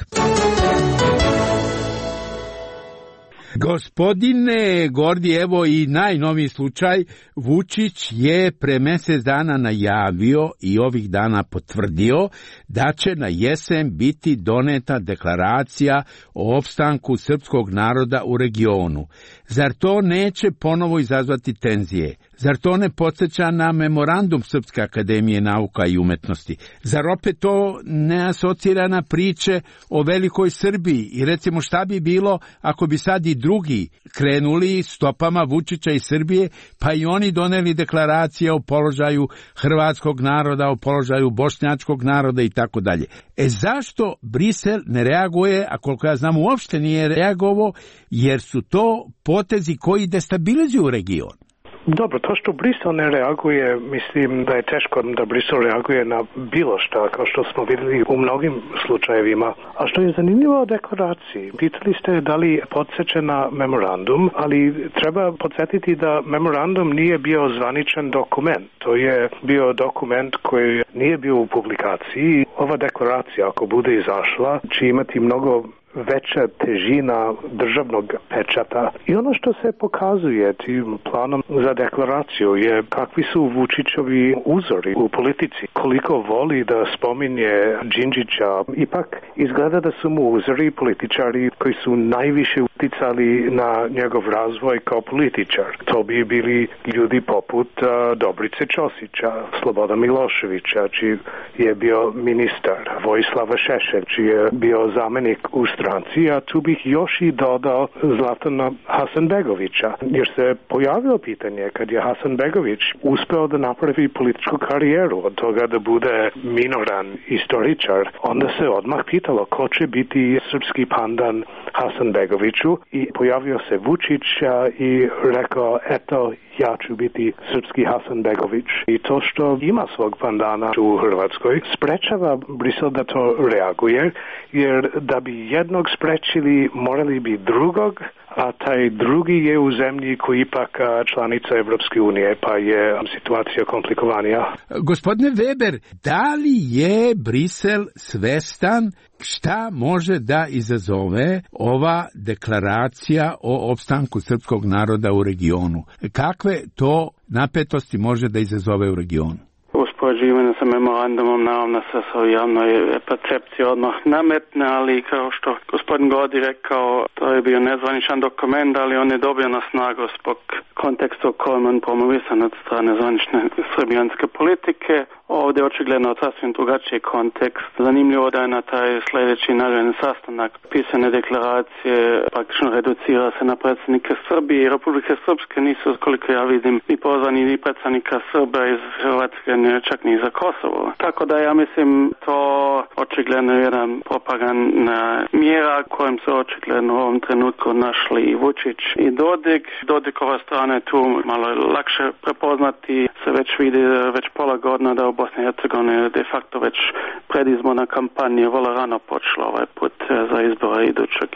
Gospodine Gordi, evo i najnoviji slučaj. Vučić je pre mjesec dana najavio i ovih dana potvrdio da će na jesen biti doneta deklaracija o opstanku srpskog naroda u regionu. Zar to neće ponovo izazvati tenzije? Zar to ne podsjeća na memorandum Srpske akademije nauka i umetnosti? Zar opet to ne asocira na priče o velikoj Srbiji? I recimo šta bi bilo ako bi sad i drugi krenuli stopama Vučića i Srbije, pa i oni doneli deklaracije o položaju hrvatskog naroda, o položaju bošnjačkog naroda i tako dalje. Zašto Brisel ne reaguje, a koliko ja znam uopšte nije reagovao, jer su to potezi koji destabilizuju region?
Dobro, to što Brisel ne reaguje, mislim da je teško da Brisel reaguje na bilo šta, kao što smo vidjeli u mnogim slučajevima. A što je zanimljivo o deklaraciji, pitali ste da li podsjeća na memorandum, ali treba podsjetiti da memorandum nije bio zvaničan dokument. To je bio dokument koji nije bio u publikaciji. Ova deklaracija, ako bude izašla, će imati mnogo veća težina državnog pečata. I ono što se pokazuje tim planom za deklaraciju je kakvi su Vučićovi uzori u politici. Koliko voli da spominje Đinđića, ipak izgleda da su mu uzori političari koji su najviše uticali na njegov razvoj kao političar. To bi bili ljudi poput Dobrice Ćosića, Slobodana Miloševića, čiji je bio ministar, Vojislava Šešelja, čiji je bio zamenik u stranci, a tu bih još i dodao Zlatana Hasanbegovića, jer se pojavilo pitanje kad je Hasanbegović uspeo da napravi političku karijeru od toga da bude minoran istoričar, onda se odmah pitalo ko će biti srpski pandan Hasanbegoviću i pojavio se Vučić i rekao, eto, ja ću biti srpski Hasanbegović. I to što ima svog pandana u Hrvatskoj sprečava Brisel da to reaguje, jer da bi jednog sprečili morali bi drugog, a taj drugi je u zemlji koji ipak članica Evropske unije, pa je situacija komplikovanija.
Gospodine Weber, da li je Brisel svestan šta može da izazove ova deklaracija o opstanku srpskog naroda u regionu? Kakve to napetosti može da izazove u regionu?
Uspoređivanje sa memorandumom naravno se sa javnoj percepciji odmah nametne, ali kao što gospodin Godi rekao, to je bio nezvaničan dokument, ali on je dobio na snagu zbog konteksta u kojem on promovisan od strane zvanične srbijanske politike. Ovdje je očigledno sasvim drugačiji kontekst. Zanimljivo da je na taj sljedeći naredni sastanak pisane deklaracije praktično reducira se na predsjednike Srbije i Republike Srpske, nisu, koliko ja vidim, ni pozvani ni predsjednika Srba iz Hrvatske, čak ni za Kosovo. Tako da ja mislim to očigledno je jedan propagandna mjera kojom se očigledno u ovom trenutku našli i Vučić i Dodik. Dodikova strana je tu malo lakše prepoznati, se već vidi već pola godina da u Bosni i Hercegovini de facto već predizborna kampanja vrlo rano počela ovaj put za izbore idućeg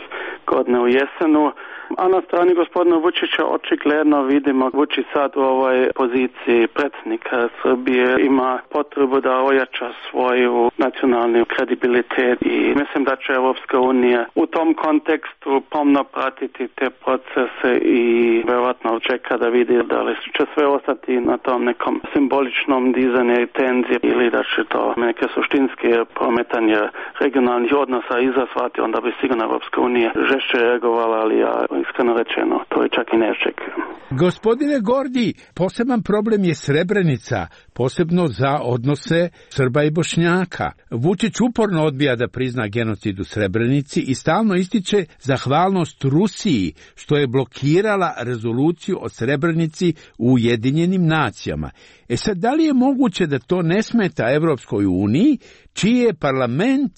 godine u jesenu. A na strani gospodina Vučića očigledno vidimo Vučić sad u ovoj poziciji predsjednika Srbije ima potrebu da ojača svoju nacionalni kredibilitet i mislim da će Evropska unija u tom kontekstu pomno pratiti te procese i vjerojatno čeka da vidi da li će sve ostati na tom nekom simboličnom dizanju tenzije ili da će to neke suštinske prometanje regionalnih odnosa izazvati, onda bi sigurno Evropska unija žešće reagovala, ali ja iskreno rečeno, to je čak i ne očekujem.
Gospodine Gordi, poseban problem je Srebrenica, posebno za odnose Srba i Bošnjaka. Vučić uporno odbija da prizna genocid u Srebrenici i stalno ističe zahvalnost Rusiji, što je blokirala rezoluciju o Srebrenici u Ujedinjenim nacijama. Sad, da li je moguće da to ne smeta Evropskoj uniji, čiji je parlament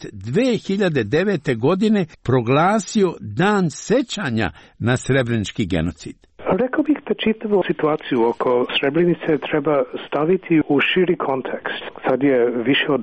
2009. godine proglasio dan sećanja na srebrenički genocid?
Rekao bih da čitavu situaciju oko Srebrenice treba staviti u širi kontekst. Sad je više od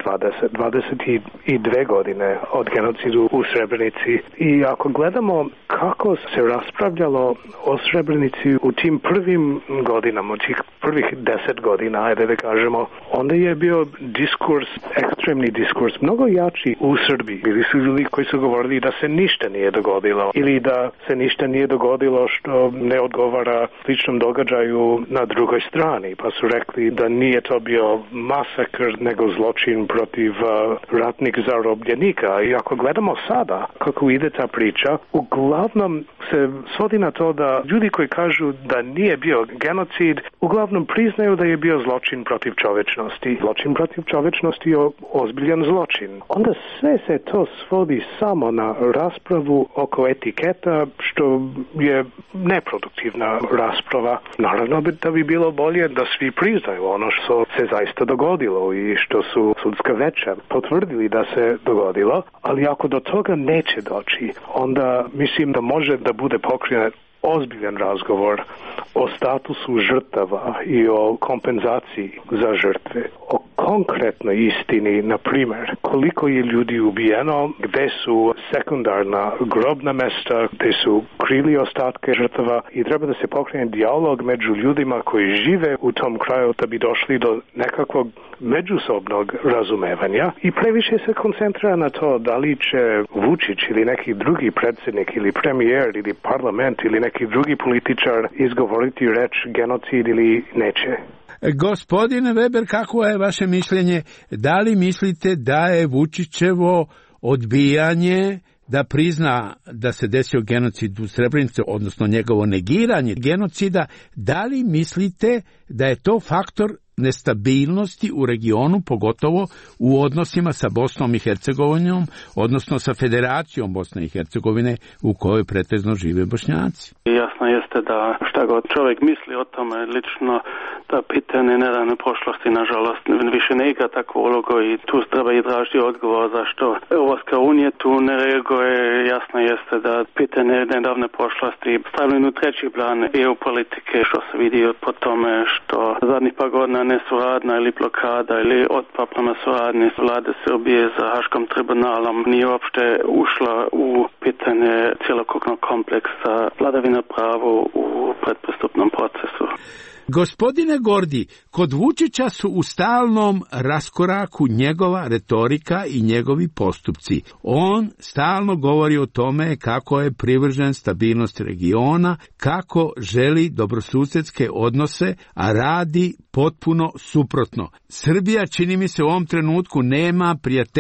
22 godine od genocidu u Srebrenici i ako gledamo kako se raspravljalo o Srebrenici u tim prvim godinama, u tih prvih 10 godina, ajde da kažemo, onda je bio diskurs, ekstremni diskurs, mnogo jači u Srbiji. Bili su ljudi koji su govorili da se ništa nije dogodilo ili da se ništa nije dogodilo što ne odgovara sličnom događaju na drugoj strani, pa su rekli da nije to bio masakr nego zločin protiv ratnih zarobljenika. I ako gledamo sada kako ide ta priča, uglavnom se svodi na to da ljudi koji kažu da nije bio genocid, uglavnom priznaju da je bio zločin protiv čovečnosti. Zločin protiv čovečnosti je ozbiljan zločin. Onda sve se to svodi samo na raspravu oko etiketa, što je neproduktivna rasprava. Naravno da bi bilo bolje da svi priznaju ono što se zaista dogodilo i što su sudska veća potvrdili da se dogodilo, ali ako do toga neće doći, onda mislim da može da bude pokrenut ozbiljan razgovor o statusu žrtava i o kompenzaciji za žrtve, o konkretnoj istini, na primjer, koliko je ljudi ubijeno, gde su sekundarna grobna mesta, gde su krili ostatke žrtava i treba da se pokrene dijalog među ljudima koji žive u tom kraju da bi došli do nekakvog međusobnog razumevanja i previše se koncentrira na to da li će Vučić ili neki drugi predsjednik ili premijer ili parlament ili neki drugi političar izgovoriti reč genocid ili neće.
Gospodine Weber, kako je vaše mišljenje? Da li mislite da je Vučićevo odbijanje da prizna da se desio genocid u Srebrenici, odnosno njegovo negiranje genocida, da li mislite da je to faktor nestabilnosti u regionu, pogotovo u odnosima sa Bosnom i Hercegovinom, odnosno sa Federacijom Bosne i Hercegovine u kojoj pretežno žive Bošnjaci?
Jasno jeste da šta god čovjek misli o tome, lično da pitanje nedavne prošlosti nažalost više ne igra takvu ulogu i tu treba i tražiti odgovor zašto Evropska unija tu ne reaguje. Jasno jeste da pitanje nedavne prošlosti stavljeno u treći plan EU politike, što se vidi po tome što zadnjih par godina nesuradna ili blokada ili otpor prema suradnji vlade Srbije za Haškom tribunalom nije uopšte ušla u pitanje cjelokupnog kompleksa vladavine prava u predpristupnom procesu.
Gospodine Gordi, kod Vučića su u stalnom raskoraku njegova retorika i njegovi postupci. On stalno govori o tome kako je privržen stabilnosti regiona, kako želi dobrosusedske odnose, a radi potpuno suprotno. Srbija, čini mi se, u ovom trenutku nema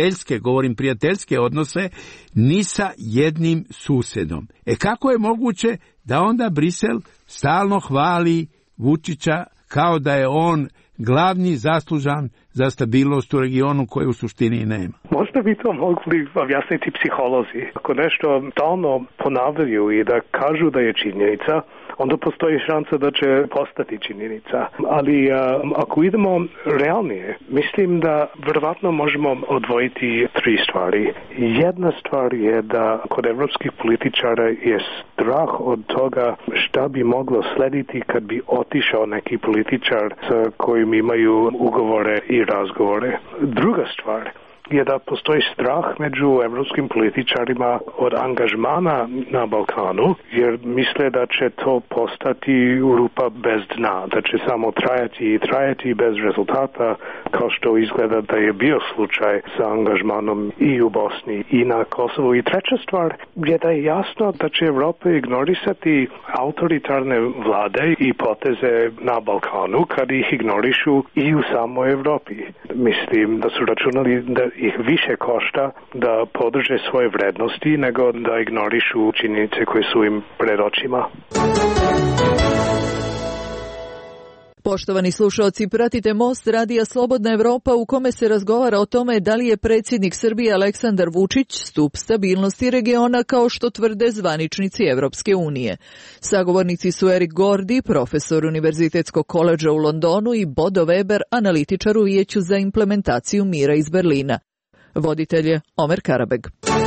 prijateljske odnose ni sa jednim susedom. Kako je moguće da onda Brisel stalno hvali Vučića kao da je on glavni zaslužan za stabilnost u regionu koje u suštini nema?
Možda bi to mogli objasniti psiholozi. Ako nešto stalno ponavljaju i da kažu da je činjenica, onda postoji šansa da će postati činjenica. Ali ako idemo realnije, mislim da verovatno možemo odvojiti 3 stvari. Jedna stvar je da kod evropskih političara je strah od toga šta bi moglo slediti kad bi otišao neki političar sa kojim imaju ugovore i razgovore. Druga stvar je da postoji strah među evropskim političarima od angažmana na Balkanu, jer misle da će to postati rupa bez dna, da će samo trajati bez rezultata, kao što izgleda da je bio slučaj sa angažmanom i u Bosni i na Kosovu. I treća stvar je da je jasno da će Evropa ignorisati autoritarne vlade i poteze na Balkanu kad ih ignorišu i u samoj Evropi. Mislim da su računali da ih više košta da podrže svoje vrednosti nego da ignorišu činjenice koje su im pred očima.
Poštovani slušalci, pratite Most radija Slobodna Evropa u kome se razgovara o tome da li je predsjednik Srbije Aleksandar Vučić stup stabilnosti regiona kao što tvrde zvaničnici Evropske unije. Sagovornici su Erik Gordi, profesor Univerzitetskog koledža u Londonu i Bodo Weber, analitičar u Vijeću za implementaciju mira iz Berlina. Voditelj je Omer Karabeg.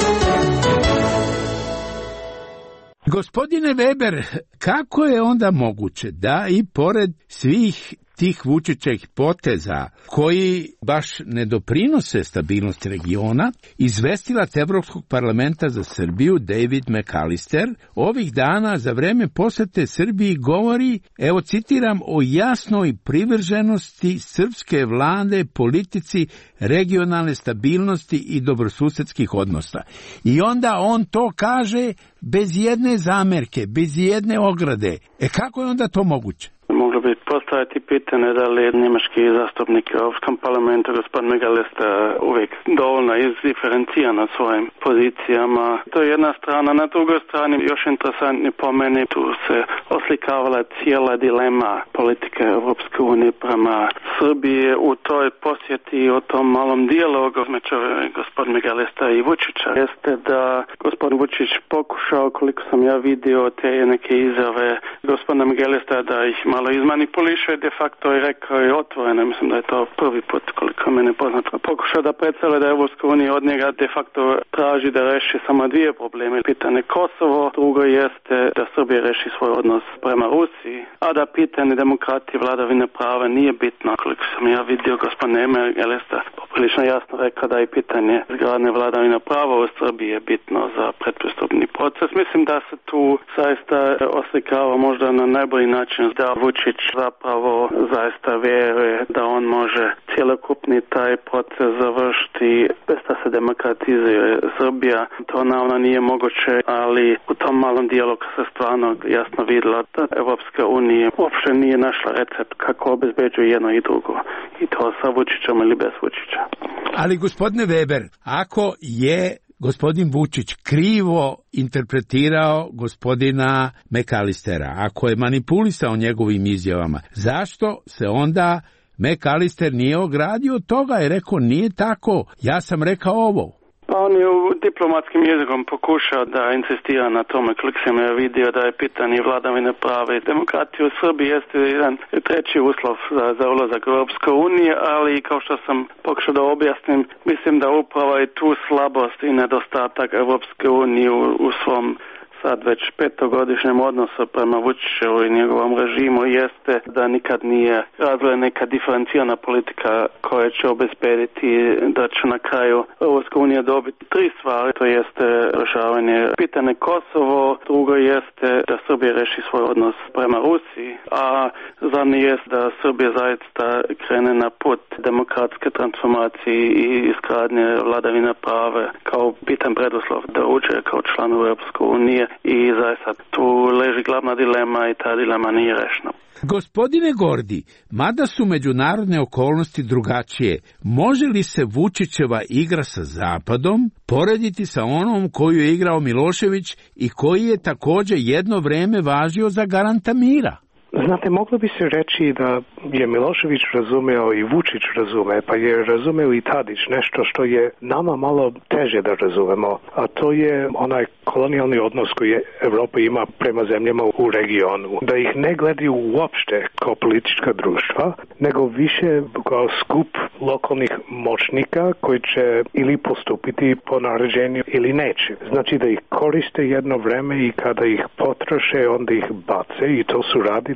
Gospodine Weber, kako je onda moguće da i pored svih tih Vučićevih poteza koji baš ne doprinose stabilnosti regiona, izvestilac Evropskog parlamenta za Srbiju David McAllister ovih dana za vreme posete Srbiji govori, evo citiram, o jasnoj privrženosti srpske vlade politici regionalne stabilnosti i dobrosusedskih odnosa. I onda on to kaže bez jedne zamerke, bez jedne ograde. Kako je onda to moguće?
Moglo bi postaviti pitanje da li je njemački zastupnik u Europskom parlamentu, gospodin McAllister, uvijek dovoljno izdiferenciran na svojim pozicijama. To je jedna strana. Na drugoj strani, još interesantnije po meni, tu se oslikavala cijela dilema politike Europske unije prema Srbiji u toj posjeti, o tom malom dijalogu među gospodin McAllister i Vučića. Jeste da gospodin Vučić pokušao, koliko sam ja vidio te neke izjave gospodina McAllistera, da ih malo izmanipuliše, de facto je rekao i otvoreno, mislim da je to prvi put koliko mene poznato, pokušao da predstavlja da Evropska unija od njega de facto traži da reši samo dvije probleme. Pitanje Kosovo, drugo jeste da Srbija reši svoj odnos prema Rusiji, a da pitanje demokratije, vladavine prava nije bitno. Koliko sam ja vidio, gospodin McAllister poprilično jasno rekao da je pitanje izgradnje vladavine prava u Srbiji je bitno za predpristupni proces. Mislim da se tu zaista oslikava možda na najbolji način da Vučić zapravo zaista vjeruje da on može cjelokupni taj proces završiti bez da se demokratizuje Srbija. To naravno nije moguće, ali u tom malom dijalogu se stvarno jasno vidjelo da Evropska unija uopće nije našla recept kako obezbeđuje jedno i drugo. I to sa Vučićem ili bez Vučića.
Ali gospodine Weber, ako je gospodin Vučić krivo interpretirao gospodina McAllistera, ako je manipulisao njegovim izjavama, zašto se onda McAllister nije ogradio od toga i rekao nije tako, ja sam rekao ovo?
Pa on je u diplomatskim jezikom pokušao da insistira na tome, koliko sam ja vidio da je pitanje vladavine prava i demokratije u Srbiji jeste jedan treći uslov za ulazak u Europsku uniju, ali kao što sam pokušao da objasnim, mislim da upravo je tu slabost i nedostatak Europske unije u svom sad već petogodišnjem odnosu prema Vučiću i njegovom režimu jeste da nikad nije razvojena neka diferencijana politika koja će obezbediti da će na kraju Europska unija dobiti tri stvari, to jeste rješavanje pitanje Kosovo, drugo jeste da Srbija reši svoj odnos prema Rusiji, a zadnji jest da Srbija zaista krene na put demokratske transformacije i izgradnje vladavine prava kao bitan preduslov da uđe kao član Europske unije. I zaista tu leži glavna dilema i ta dilema nije rešena.
Gospodine Gordi, mada su međunarodne okolnosti drugačije, može li se Vučićeva igra sa Zapadom porediti sa onom koju je igrao Milošević i koji je također jedno vreme važio za garanta mira?
Znate, moglo bi se reći da je Milošević razumeo i Vučić razume, pa je razumeo i Tadić nešto što je nama malo teže da razumemo, a to je onaj kolonijalni odnos koji Evropa ima prema zemljama u regionu. Da ih ne gledaju uopšte kao politička društva, nego više kao skup lokalnih moćnika koji će ili postupiti po naređenju ili neće. Znači da ih koriste jedno vreme i kada ih potroše, onda ih bace i to su radili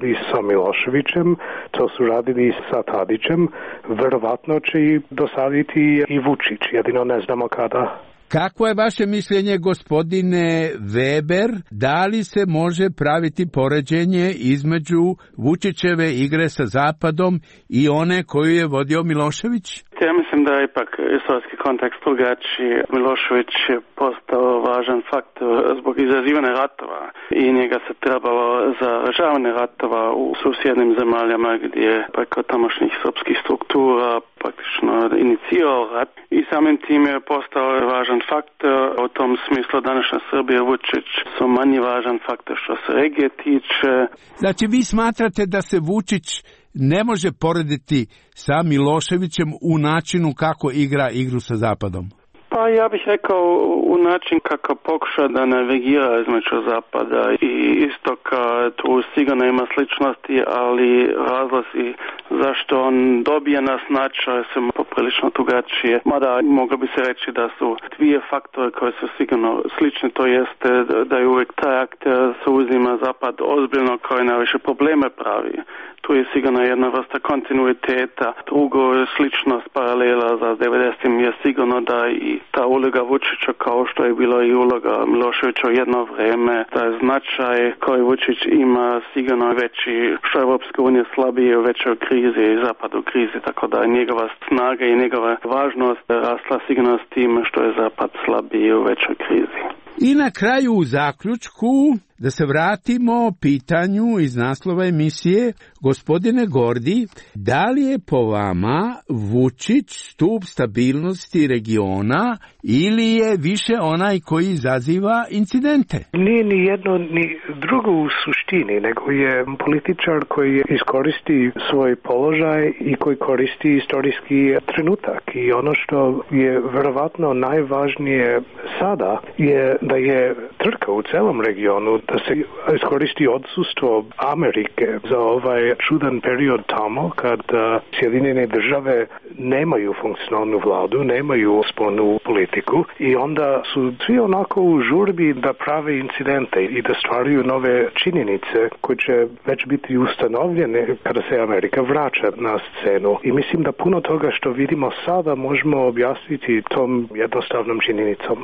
radili sa Miloševićem, to su radili sa Tadićem, verovatno će i dosaditi i Vučić, jedino ne znamo kada.
Kako je vaše mišljenje, gospodine Weber, da li se može praviti poređenje između Vučićeve igre sa Zapadom i one koju je vodio Milošević?
Ja mislim da je ipak istorijski kontekst drugačiji. Milošević je postao važan faktor zbog izazivanja ratova i njega se trebalo za rješavanje ratova u susjednim zemaljama gdje je preko tamošnjih srpskih struktura praktično inicirao rat i samim tim je postao važan faktor. U tom smislu današnja Srbija i Vučić su manje važan faktor što se regije tiče.
Znači vi smatrate da se Vučić ne može porediti sa Miloševićem u načinu kako igra igru sa Zapadom?
Pa ja bih rekao u način kako pokuša da navigira između Zapada i Istoka, tu sigurno ima sličnosti, ali razlozi zašto on dobije na značaj su poprilično drugačije. Mada moglo bi se reći da su dvije faktore koje su sigurno slični, to jeste da je uvijek taj akter se uzima Zapad ozbiljno koji najviše probleme pravi. Tu je sigurno jedna vrsta kontinuiteta. Drugo sličnost paralela za 90-im je sigurno da i ta uloga Vučića kao što je bila i uloga Miloševića u jedno vrijeme, da je značaj koji Vučić ima sigurno veći, što je Europska unija slabije u većoj krizi i Zapad u krizi, tako da je njegova snaga i njegova važnost rasla sigurno s tim što je Zapad slabiji u većoj krizi.
I na kraju u zaključku da se vratimo pitanju iz naslova emisije, gospodine Gordi, da li je po vama Vučić stup stabilnosti regiona ili je više onaj koji izaziva incidente?
Nije ni jedno ni drugo u suštini, nego je političar koji iskoristi svoj položaj i koji koristi istorijski trenutak. I ono što je verovatno najvažnije sada je da je trka u celom regionu, da se iskoristi odsustvo Amerike za ovaj čudan period tamo kad Sjedinjene države nemaju funkcionalnu vladu, nemaju spoljnu politiku i onda su svi onako u žurbi da prave incidente i da stvaraju nove činjenice koje će već biti ustanovljene kada se Amerika vraća na scenu. I mislim da puno toga što vidimo sada možemo objasniti tom jednostavnom činjenicom.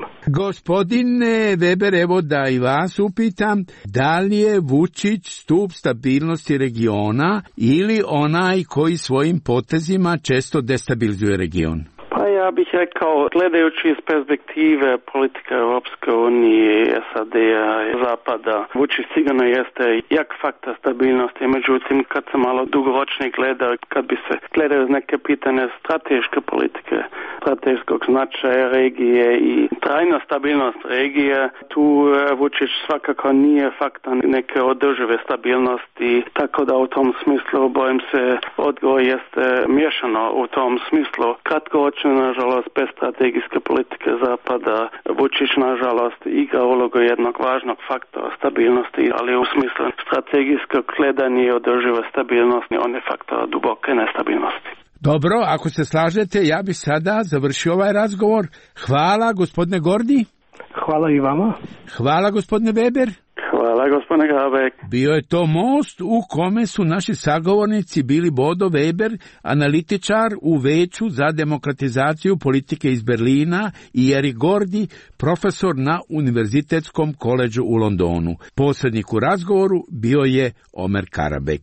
Gospodine Weber, evo da i vas upitam, da li je Vučić stup stabilnosti regiona ili onaj koji svojim potezima često destabilizuje region?
Pa ja bih rekao, gledajući iz perspektive politika Europske unije, SAD-a i Zapada, Vučić sigurno jeste jak faktor stabilnosti. Međutim, kad se malo dugoročnije gleda, kad bi se gledao iz neke pitanje strateške politike, strateškog značaja regije i trajna stabilnost regije, tu Vučić svakako nije faktor neke održive stabilnosti, tako da u tom smislu, bojim se, odgovor jeste miješano u tom smislu. Kratkoročno, nažalost, bez strategijske politike Zapada, Vučić, nažalost, igra ulogu jednog važnog faktora stabilnosti, ali u smislu strategijskog gledanja i održive stabilnosti, on je faktor duboke nestabilnosti.
Dobro, ako se slažete, ja bih sada završio ovaj razgovor. Hvala, gospodine Gordi.
Hvala i vama.
Hvala, gospodine Weber.
Hvala, gospodine Grabek.
Bio je to most u kome su naši sagovornici bili Bodo Weber, analitičar u Veću za demokratizaciju politike iz Berlina, i Erik Gordi, profesor na Univerzitetskom koledžu u Londonu. Posrednik u razgovoru bio je Omer Karabek.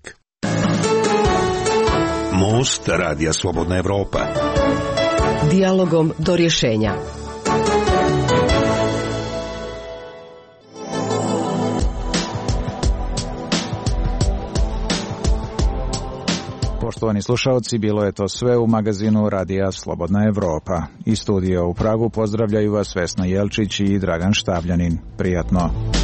Most Radija Slobodna Evropa.
Dijalogom do rješenja.
Poštovani slušalci, bilo je to sve u magazinu Radija Slobodna Evropa. Iz studija u Pragu pozdravljaju vas Vesna Jelčić i Dragan Štavljanin. Prijatno.